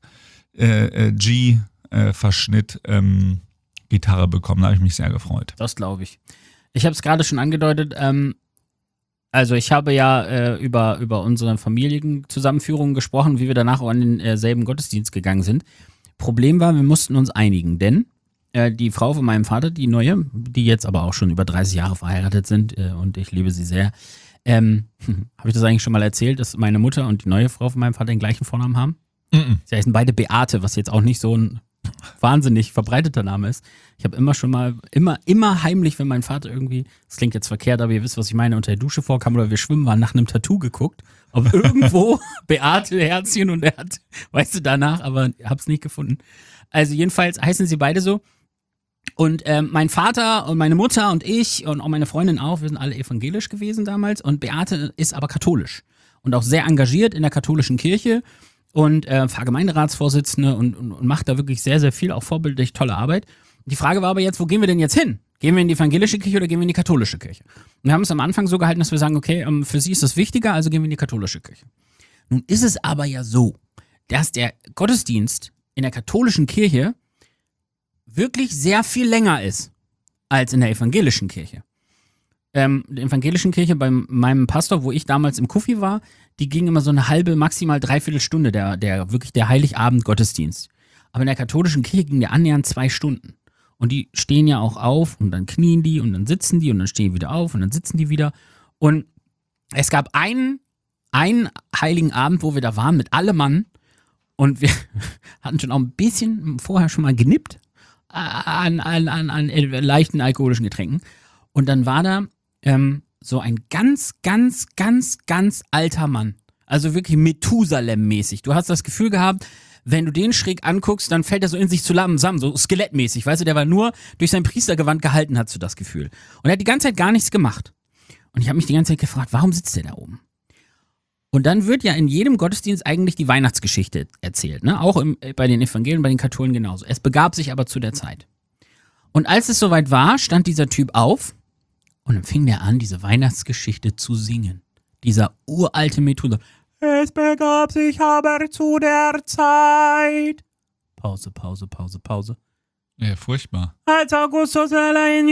äh, G äh, Verschnitt ähm, Gitarre bekommen. Da habe ich mich sehr gefreut. Das glaube ich. Ich habe es gerade schon angedeutet. Ähm, also ich habe ja äh, über, über unsere Familienzusammenführungen gesprochen, wie wir danach auch an den äh, selben Gottesdienst gegangen sind. Problem war, wir mussten uns einigen, denn äh, die Frau von meinem Vater, die neue, die jetzt aber auch schon über dreißig Jahre verheiratet sind äh, und ich liebe sie sehr, ähm, habe ich das eigentlich schon mal erzählt, dass meine Mutter und die neue Frau von meinem Vater den gleichen Vornamen haben? Mm-mm. Sie heißen beide Beate, was jetzt auch nicht so ein wahnsinnig verbreiteter Name ist. Ich habe immer schon mal, immer, immer heimlich, wenn mein Vater irgendwie, das klingt jetzt verkehrt, aber ihr wisst, was ich meine, unter der Dusche vorkam oder wir schwimmen waren, nach einem Tattoo geguckt, ob irgendwo Beate Herzchen und er hat, weißt du, danach, aber hab's nicht gefunden. Also jedenfalls heißen sie beide so. Und ähm, mein Vater und meine Mutter und ich und auch meine Freundin auch, wir sind alle evangelisch gewesen damals und Beate ist aber katholisch und auch sehr engagiert in der katholischen Kirche und äh, Pfarrgemeinderatsvorsitzende und, und, und macht da wirklich sehr, sehr viel, auch vorbildlich tolle Arbeit. Die Frage war aber jetzt, wo gehen wir denn jetzt hin? Gehen wir in die evangelische Kirche oder gehen wir in die katholische Kirche? Und wir haben es am Anfang so gehalten, dass wir sagen, okay, ähm, für sie ist das wichtiger, also gehen wir in die katholische Kirche. Nun ist es aber ja so, dass der Gottesdienst in der katholischen Kirche wirklich sehr viel länger ist als in der evangelischen Kirche. Ähm, die evangelischen Kirche bei meinem Pastor, wo ich damals im Kuffi war, die ging immer so eine halbe, maximal dreiviertel Stunde, der, der wirklich der Heiligabend-Gottesdienst. Aber in der katholischen Kirche ging der annähernd zwei Stunden. Und die stehen ja auch auf und dann knien die und dann sitzen die und dann stehen die wieder auf und dann sitzen die wieder. Und es gab einen, einen heiligen Abend, wo wir da waren mit allem Mann und wir hatten schon auch ein bisschen vorher schon mal genippt an, an, an, an leichten alkoholischen Getränken. Und dann war da ähm, so ein ganz, ganz, ganz, ganz alter Mann. Also wirklich Methusalem-mäßig. Du hast das Gefühl gehabt, wenn du den schräg anguckst, dann fällt er so in sich zusammen, so skelettmäßig. Weißt du, der war nur durch sein Priestergewand gehalten, hast du das Gefühl. Und er hat die ganze Zeit gar nichts gemacht. Und ich habe mich die ganze Zeit gefragt, warum sitzt der da oben? Und dann wird ja in jedem Gottesdienst eigentlich die Weihnachtsgeschichte erzählt, ne? Auch im, bei den Evangelien, bei den Katholen genauso. Es begab sich aber zu der Zeit. Und als es soweit war, stand dieser Typ auf und dann fing der an, diese Weihnachtsgeschichte zu singen. Dieser uralte Methusalem. Es begab sich aber zu der Zeit. Pause, Pause, Pause, Pause. Ja, furchtbar. Als Augustus allein.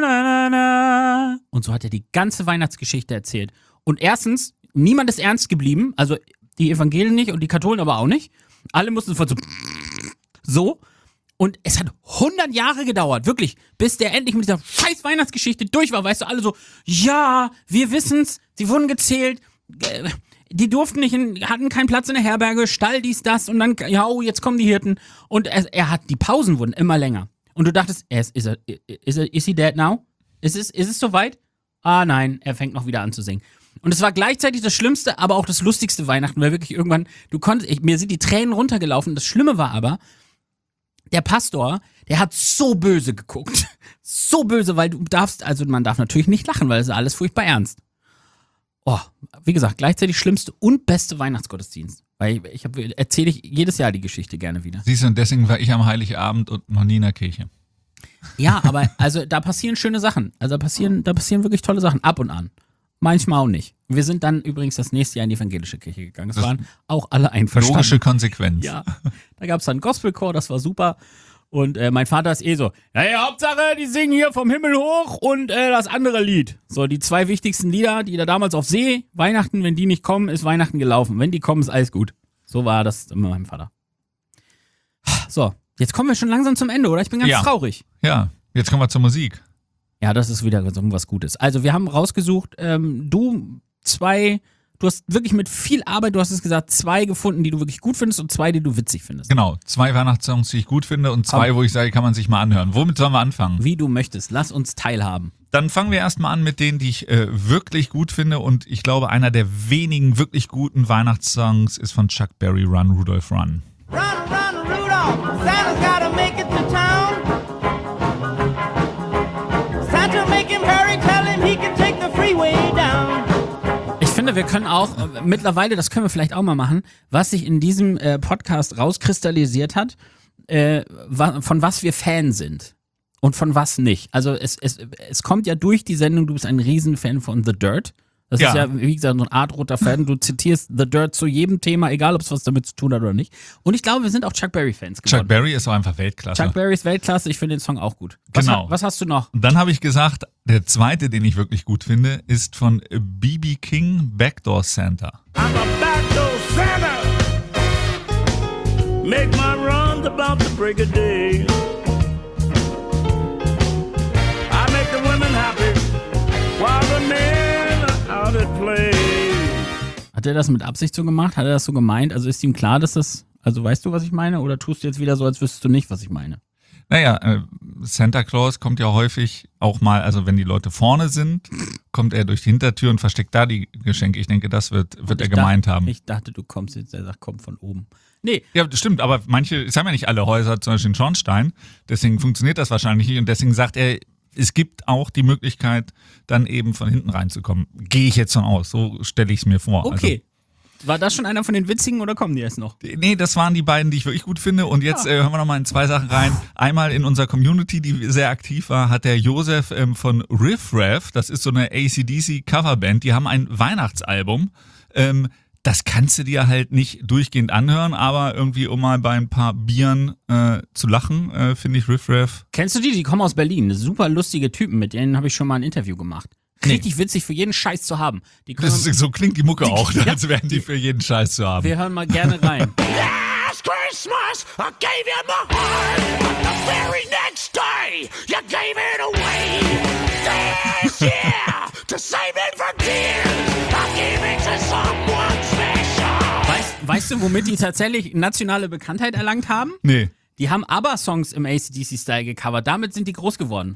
Und so hat er die ganze Weihnachtsgeschichte erzählt. Und erstens, niemand ist ernst geblieben. Also die Evangelien nicht und die Katholen aber auch nicht. Alle mussten sofort so. So. Und es hat hundert Jahre gedauert, wirklich, bis der endlich mit dieser scheiß Weihnachtsgeschichte durch war. Weißt du, alle so, ja, wir wissen's, sie wurden gezählt, äh, die durften nicht, in, hatten keinen Platz in der Herberge, Stall, dies, das und dann, ja, oh, jetzt kommen die Hirten. Und er, er hat, die Pausen wurden immer länger. Und du dachtest, is, is, er, is, er, is he dead now? Ist es, ist es soweit? Ah nein, er fängt noch wieder an zu singen. Und es war gleichzeitig das Schlimmste, aber auch das lustigste Weihnachten, weil wirklich irgendwann, du konntest, ich, mir sind die Tränen runtergelaufen. Das Schlimme war aber, der Pastor, der hat so böse geguckt. So böse, weil du darfst, also man darf natürlich nicht lachen, weil es ist alles furchtbar ernst. Oh, wie gesagt, gleichzeitig schlimmste und beste Weihnachtsgottesdienst. Weil ich, ich erzähle ich jedes Jahr die Geschichte gerne wieder. Siehst du, und deswegen war ich am Heiligabend und noch nie in der Kirche. Ja, aber also da passieren schöne Sachen. Also da passieren, da passieren wirklich tolle Sachen, ab und an. manchmal auch nicht. Wir sind dann übrigens das nächste Jahr in die evangelische Kirche gegangen. Es waren auch alle einverstanden. Logische Konsequenz. Ja, da gab es dann Gospelchor, das war super. Und äh, mein Vater ist eh so, naja, Hauptsache, die singen hier vom Himmel hoch und äh, das andere Lied. So, die zwei wichtigsten Lieder, die da damals auf See, Weihnachten, wenn die nicht kommen, ist Weihnachten gelaufen. Wenn die kommen, ist alles gut. So war das mit meinem Vater. So, jetzt kommen wir schon langsam zum Ende, oder? Ich bin ganz ja. traurig. Ja, jetzt kommen wir zur Musik. Ja, das ist wieder so was Gutes. Also, wir haben rausgesucht, ähm, du zwei... Du hast wirklich mit viel Arbeit, du hast es gesagt, zwei gefunden, die du wirklich gut findest und zwei, die du witzig findest. Genau, zwei Weihnachtssongs, die ich gut finde und zwei, Komm. wo ich sage, kann man sich mal anhören. Womit sollen wir anfangen? Wie du möchtest, lass uns teilhaben. Dann fangen wir erstmal an mit denen, die ich äh, wirklich gut finde und ich glaube, einer der wenigen wirklich guten Weihnachtssongs ist von Chuck Berry, Run, Rudolph, Run. Run, run, Rudolph, Santa's gotta make it to town. Santa make him hurry, tell him he can take the freeway down. Ich finde, wir können auch, äh, mittlerweile, das können wir vielleicht auch mal machen, was sich in diesem äh, Podcast rauskristallisiert hat, äh, wa- von was wir Fan sind und von was nicht. Also es, es, es kommt ja durch die Sendung, du bist ein Riesenfan von The Dirt. Das Ja. ist ja, wie gesagt, so ein Art roter Fan. Du zitierst The Dirt zu jedem Thema, egal ob es was damit zu tun hat oder nicht. Und ich glaube, wir sind auch Chuck Berry-Fans geworden. Chuck Berry ist auch einfach Weltklasse. Chuck Berry ist Weltklasse, ich finde den Song auch gut. Was, Genau. ha- was hast du noch? Und dann habe ich gesagt, der zweite, den ich wirklich gut finde, ist von B B King, Backdoor Santa. I'm a backdoor Santa. Make my runs about the break of day. I make the women happy while the men are out at play. Hat er das mit Absicht so gemacht? Hat er das so gemeint? Also ist ihm klar, dass das, also weißt du, was ich meine? Oder tust du jetzt wieder so, als wüsstest du nicht, was ich meine? Naja, äh, Santa Claus kommt ja häufig auch mal, also wenn die Leute vorne sind, kommt er durch die Hintertür und versteckt da die Geschenke. Ich denke, das wird, wird er Ich gemeint dachte, haben. Ich dachte, du kommst jetzt, er sagt, komm von oben. Nee, Ja, das stimmt, aber manche, es haben ja nicht alle Häuser zum Beispiel einen Schornstein, deswegen funktioniert das wahrscheinlich nicht und deswegen sagt er, es gibt auch die Möglichkeit, dann eben von hinten reinzukommen. Gehe ich jetzt von aus, so stelle ich es mir vor. okay. War das schon einer von den witzigen oder kommen die erst noch? Also, nee, das waren die beiden, die ich wirklich gut finde und jetzt äh, hören wir nochmal in zwei Sachen rein. Einmal in unserer Community, die sehr aktiv war, hat der Josef ähm, von Riff Raff, das ist so eine A C D C Coverband, die haben ein Weihnachtsalbum, ähm, das kannst du dir halt nicht durchgehend anhören, aber irgendwie, um mal bei ein paar Bieren äh, zu lachen, äh, finde ich Riff Raff. Kennst du die? Die kommen aus Berlin. Super lustige Typen, mit denen habe ich schon mal ein Interview gemacht. Richtig witzig, für jeden Scheiß zu haben. Die können, Das ist, so klingt die Mucke auch, ja, als wären die für jeden Scheiß zu haben. wir hören mal gerne rein. Last Christmas, I gave you my heart. The very next day, you gave it away. This year, to save it from tears, I gave it to someone special. Weißt, weißt du, womit die tatsächlich nationale Bekanntheit erlangt haben? Nee. Die haben ABBA-Songs im A C D C-Style gecovert. Damit sind die groß geworden.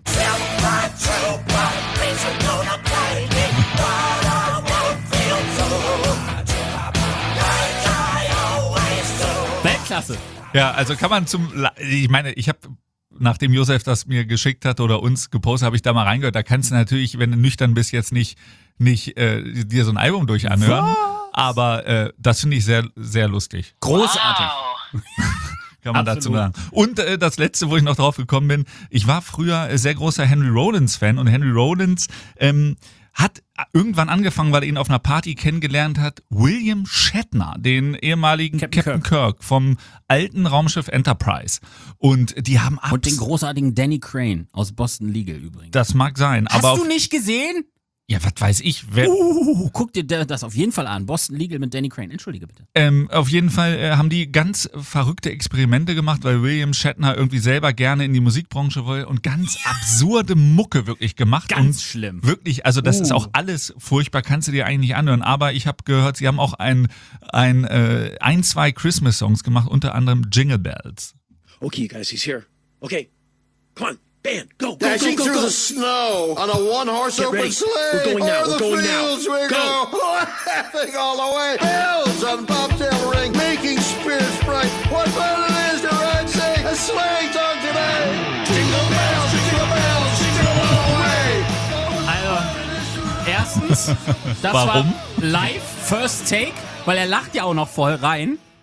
Weltklasse. Ja, also kann man zum, La- ich meine, ich habe, nachdem Josef das mir geschickt hat oder uns gepostet, habe ich da mal reingehört. Da kannst du natürlich, wenn du nüchtern bist, jetzt nicht, nicht äh, dir so ein Album durch anhören. Was? Aber äh, das finde ich sehr, sehr lustig. Großartig. Wow. Kann man Absolut. dazu sagen. Und äh, das letzte, wo ich noch drauf gekommen bin, ich war früher äh, sehr großer Henry Rollins-Fan und Henry Rollins ähm, hat irgendwann angefangen, weil er ihn auf einer Party kennengelernt hat, William Shatner, den ehemaligen Captain Captain, Kirk. vom alten Raumschiff Enterprise. Und die haben Und den abs- großartigen Danny Crane aus Boston Legal übrigens. Das mag sein, Hast aber du auf, nicht gesehen? ja, was weiß ich, wer, Uh, guck dir das auf jeden Fall an. Boston Legal mit Danny Crane. Entschuldige bitte. Ähm, auf jeden Fall äh, haben die ganz verrückte Experimente gemacht, weil William Shatner irgendwie selber gerne in die Musikbranche wollte und ganz absurde Mucke wirklich gemacht. Ganz und schlimm. Wirklich, also das Uh. ist auch alles furchtbar, kannst du dir eigentlich nicht anhören. Aber ich habe gehört, sie haben auch ein, ein, äh, ein zwei Christmas-Songs gemacht, unter anderem Jingle Bells. Okay, you guys, he's here. Okay, come on, band, go, go, go, Dashing go, through go. the snow on a one-horse Get open ready. sleigh. We're going now. O'er We're the going now. fields we Go. go, laughing all the way. Bells on bobtail ring, making spirits bright. What fun it is to ride, sing a sleigh song today. Jingle bells, jingle bells, jingle all the way. Also, erstens, das Warum? war live, first take, weil er lacht ja auch noch voll rein.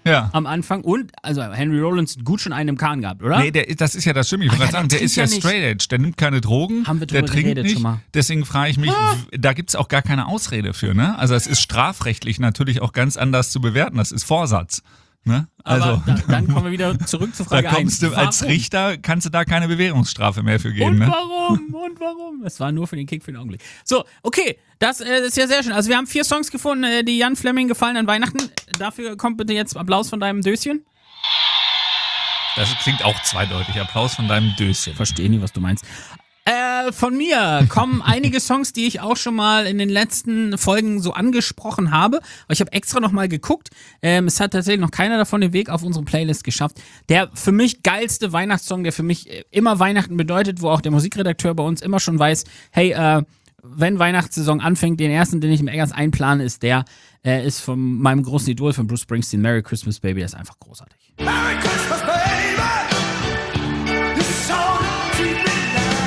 Ja. am Anfang. Und, also Henry Rollins hat gut schon einen im Kahn gehabt, oder? Nee, der, das ist ja das Schlimme. Ich wollte Ach ja, gerade sagen, der der ist ja trinkt ja straight edge. Der nimmt keine Drogen. Haben wir der drüber trinkt geredet nicht. schon mal. Deswegen frage ich mich, Ah. w- da gibt's auch gar keine Ausrede für, ne? Also es ist strafrechtlich natürlich auch ganz anders zu bewerten. Das ist Vorsatz. Ne? Also, Aber da, dann kommen wir wieder zurück zur da Frage kommst eins. du als Warum? Richter, kannst du da keine Bewährungsstrafe mehr für geben, Und ne? warum? Und warum? Das war nur für den Kick für den Augenblick. So, okay, das äh, ist ja sehr schön. Also wir haben vier Songs gefunden, äh, die Jan Fleming gefallen an Weihnachten. Dafür kommt bitte jetzt Applaus von deinem Döschen. Das klingt auch zweideutig. Applaus von deinem Döschen. Verstehe nie, was du meinst. Äh, von mir kommen einige Songs, die ich auch schon mal in den letzten Folgen so angesprochen habe. Aber ich habe extra nochmal geguckt. Ähm, es hat tatsächlich noch keiner davon den Weg auf unsere Playlist geschafft. Der für mich geilste Weihnachtssong, der für mich äh, immer Weihnachten bedeutet, wo auch der Musikredakteur bei uns immer schon weiß, hey, äh, wenn Weihnachtssaison anfängt, den ersten, den ich im Eggers einplane, ist der, äh, ist von meinem großen Idol, von Bruce Springsteen, Merry Christmas Baby. Der ist einfach großartig. Merry Christmas, baby. This is all to be nice.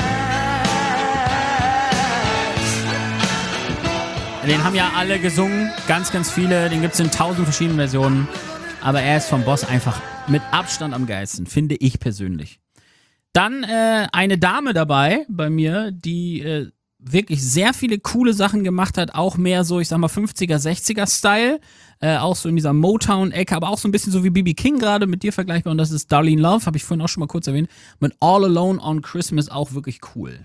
Den haben ja alle gesungen, ganz, ganz viele. Den gibt es in tausend verschiedenen Versionen. Aber er ist vom Boss einfach mit Abstand am geilsten, finde ich persönlich. Dann äh, eine Dame dabei bei mir, die äh, wirklich sehr viele coole Sachen gemacht hat. Auch mehr so, ich sag mal, fünfziger, sechziger Style. Äh, auch so in dieser Motown-Ecke, aber auch so ein bisschen so wie B B King gerade mit dir vergleichbar. Und das ist Darlene Love, habe ich vorhin auch schon mal kurz erwähnt. Mit All Alone on Christmas auch wirklich cool.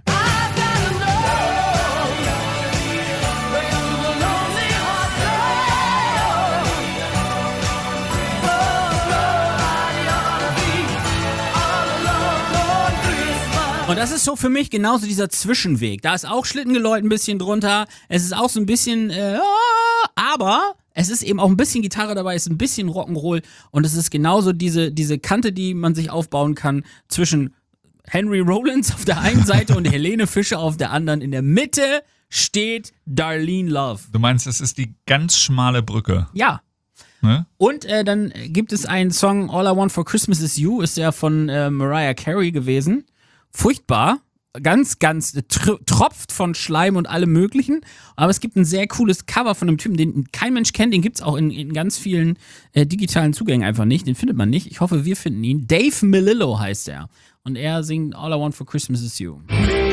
Und das ist so für mich genauso dieser Zwischenweg. Da ist auch Schlittengeläut ein bisschen drunter. Es ist auch so ein bisschen, äh, aber es ist eben auch ein bisschen Gitarre dabei, es ist ein bisschen Rock'n'Roll. Und es ist genauso diese, diese Kante, die man sich aufbauen kann zwischen Henry Rollins auf der einen Seite und Helene Fischer auf der anderen. In der Mitte steht Darlene Love. Du meinst, es ist die ganz schmale Brücke, Ja. ne? Und äh, dann gibt es einen Song, All I Want for Christmas is You, ist ja von äh, Mariah Carey gewesen. Furchtbar, ganz, ganz tr- tropft von Schleim und allem möglichen, aber es gibt ein sehr cooles Cover von einem Typen, den kein Mensch kennt, den gibt's auch in, in ganz vielen äh, digitalen Zugängen einfach nicht, den findet man nicht. Ich hoffe, wir finden ihn. Dave Melillo heißt er und er singt All I Want for Christmas is You.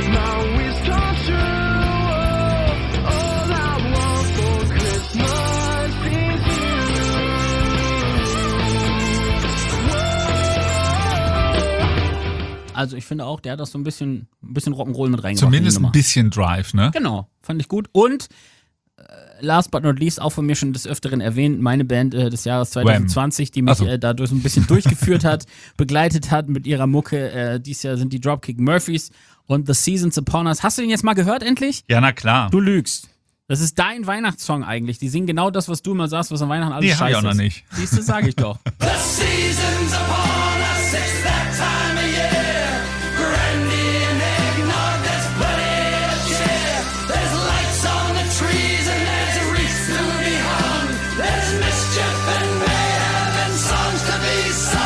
Also ich finde auch, der hat auch so ein bisschen, ein bisschen Rock'n'Roll mit reingebracht. Zumindest in die ein Nummer. bisschen Drive, ne? Genau, fand ich gut. Und äh, last but not least, auch von mir schon des Öfteren erwähnt, meine Band äh, des Jahres zwanzig zwanzig, die mich Ach so. äh, dadurch ein bisschen durchgeführt hat, begleitet hat mit ihrer Mucke. Äh, dieses Jahr sind die Dropkick Murphys und The Seasons Upon Us. Hast du den jetzt mal gehört endlich? Ja, na klar. Du lügst. Das ist dein Weihnachtssong eigentlich. Die singen genau das, was du immer sagst, was an Weihnachten alles Die hab scheiße ich auch noch ist. nicht. Siehst du, sag ich doch. The season's upon us, it's that time of year. Brandy and eggnog, there's plenty of cheer. There's lights on the trees and there's wreaths to be hung. There's mischief and mayhem and songs to be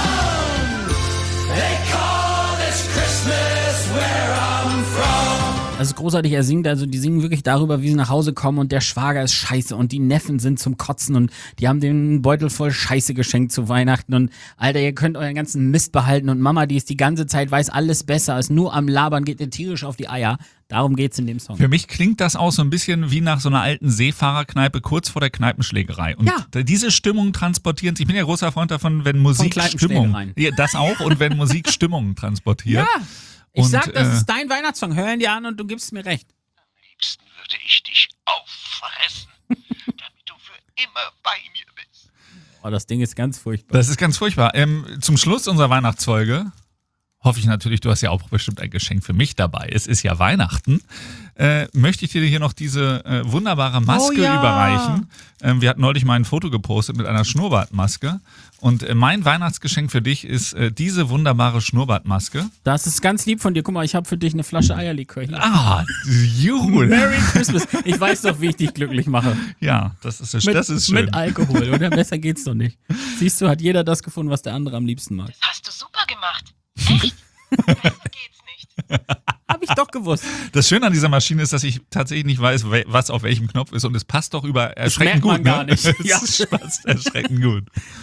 sung. They call this Christmas where I'm from. Das ist großartig, er singt, also die singen wirklich darüber, wie sie nach Hause kommen und der Schwager ist scheiße und die Neffen sind zum Kotzen und die haben den Beutel voll Scheiße geschenkt zu Weihnachten und Alter, ihr könnt euren ganzen Mist behalten und Mama, die ist die ganze Zeit, weiß alles besser, ist nur am Labern, geht ihr tierisch auf die Eier. Darum geht's in dem Song. Für mich klingt das auch so ein bisschen wie nach so einer alten Seefahrerkneipe kurz vor der Kneipenschlägerei. Und Ja. diese Stimmung transportieren, ich bin ja großer Freund davon, wenn Musik Stimmung, Kneipenschlägereien. ja, das auch und wenn Musik Stimmung transportiert. Ja, ich Und, sag, das äh, ist dein Weihnachtssong, hör ihn dir an und du gibst mir recht. Am liebsten würde ich dich auffressen, damit du für immer bei mir bist. Oh, das Ding ist ganz furchtbar. Das ist ganz furchtbar. Ähm, zum Schluss unserer Weihnachtsfolge hoffe ich natürlich, du hast ja auch bestimmt ein Geschenk für mich dabei. Es ist ja Weihnachten. Äh, möchte ich dir hier noch diese äh, wunderbare Maske Oh ja. überreichen. Ähm, wir hatten neulich mal ein Foto gepostet mit einer Schnurrbartmaske. Und äh, mein Weihnachtsgeschenk für dich ist äh, diese wunderbare Schnurrbartmaske. Das ist ganz lieb von dir. Guck mal, ich habe für dich eine Flasche Eierlikör hier. Ah, Juhu. Merry Christmas. Ich weiß doch, wie ich dich glücklich mache. Ja, das ist, Mit, das ist schön. mit Alkohol, oder? Besser geht's doch nicht. Siehst du, hat jeder das gefunden, was der andere am liebsten mag. Das hast du super gemacht. Echt? Besser geht's nicht. Hab ich doch gewusst. Das Schöne an dieser Maschine ist, dass ich tatsächlich nicht weiß, we- was auf welchem Knopf ist und es passt doch über erschreckend merkt man gut. gar ne? nicht. Es Ja. passt erschreckend gut.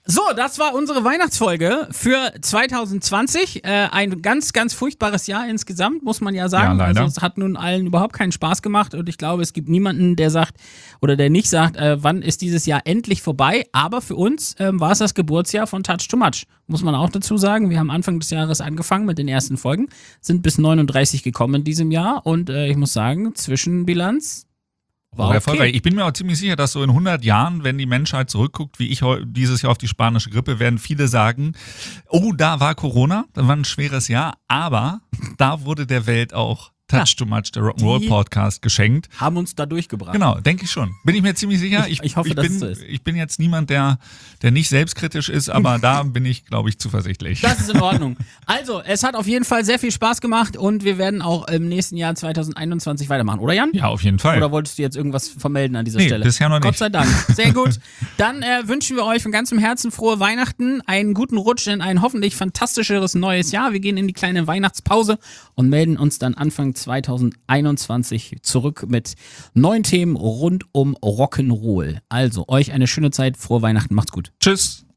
So, das war unsere Weihnachtsfolge für zwanzig zwanzig. Äh, ein ganz, ganz furchtbares Jahr insgesamt, muss man ja sagen. Ja, leider. Also es hat nun allen überhaupt keinen Spaß gemacht und ich glaube, es gibt niemanden, der sagt oder der nicht sagt, äh, wann ist dieses Jahr endlich vorbei. Aber für uns ähm, war es das Geburtsjahr von Touch to Much. Muss man auch dazu sagen. Wir haben Anfang des Jahres angefangen mit den ersten Folgen, sind bis neununddreißig gekommen in diesem Jahr und äh, ich muss sagen, Zwischenbilanz war okay. Erfolgreich. Ich bin mir auch ziemlich sicher, dass so in hundert Jahren, wenn die Menschheit zurückguckt, wie ich heu- dieses Jahr auf die spanische Grippe, werden viele sagen, oh, da war Corona, das war ein schweres Jahr, aber da wurde der Welt auch Touch ja. to Much, der Rock'n'Roll Podcast, geschenkt. Haben uns da durchgebracht. Genau, denke ich schon. Bin ich mir ziemlich sicher. Ich, ich hoffe, ich dass bin, es so ist. Ich bin jetzt niemand, der, der nicht selbstkritisch ist, aber da bin ich, glaube ich, zuversichtlich. Das ist in Ordnung. Also, es hat auf jeden Fall sehr viel Spaß gemacht und wir werden auch im nächsten Jahr zwanzig einundzwanzig weitermachen, oder Jan? Ja, auf jeden Fall. Oder wolltest du jetzt irgendwas vermelden an dieser nee, Stelle? Bisher noch nicht. Gott sei Dank. Sehr gut. Dann äh, wünschen wir euch von ganzem Herzen frohe Weihnachten, einen guten Rutsch in ein hoffentlich fantastischeres neues Jahr. Wir gehen in die kleine Weihnachtspause und melden uns dann Anfang zwanzig einundzwanzig zurück mit neuen Themen rund um Rock'n'Roll. Also, euch eine schöne Zeit, frohe Weihnachten, macht's gut. Tschüss.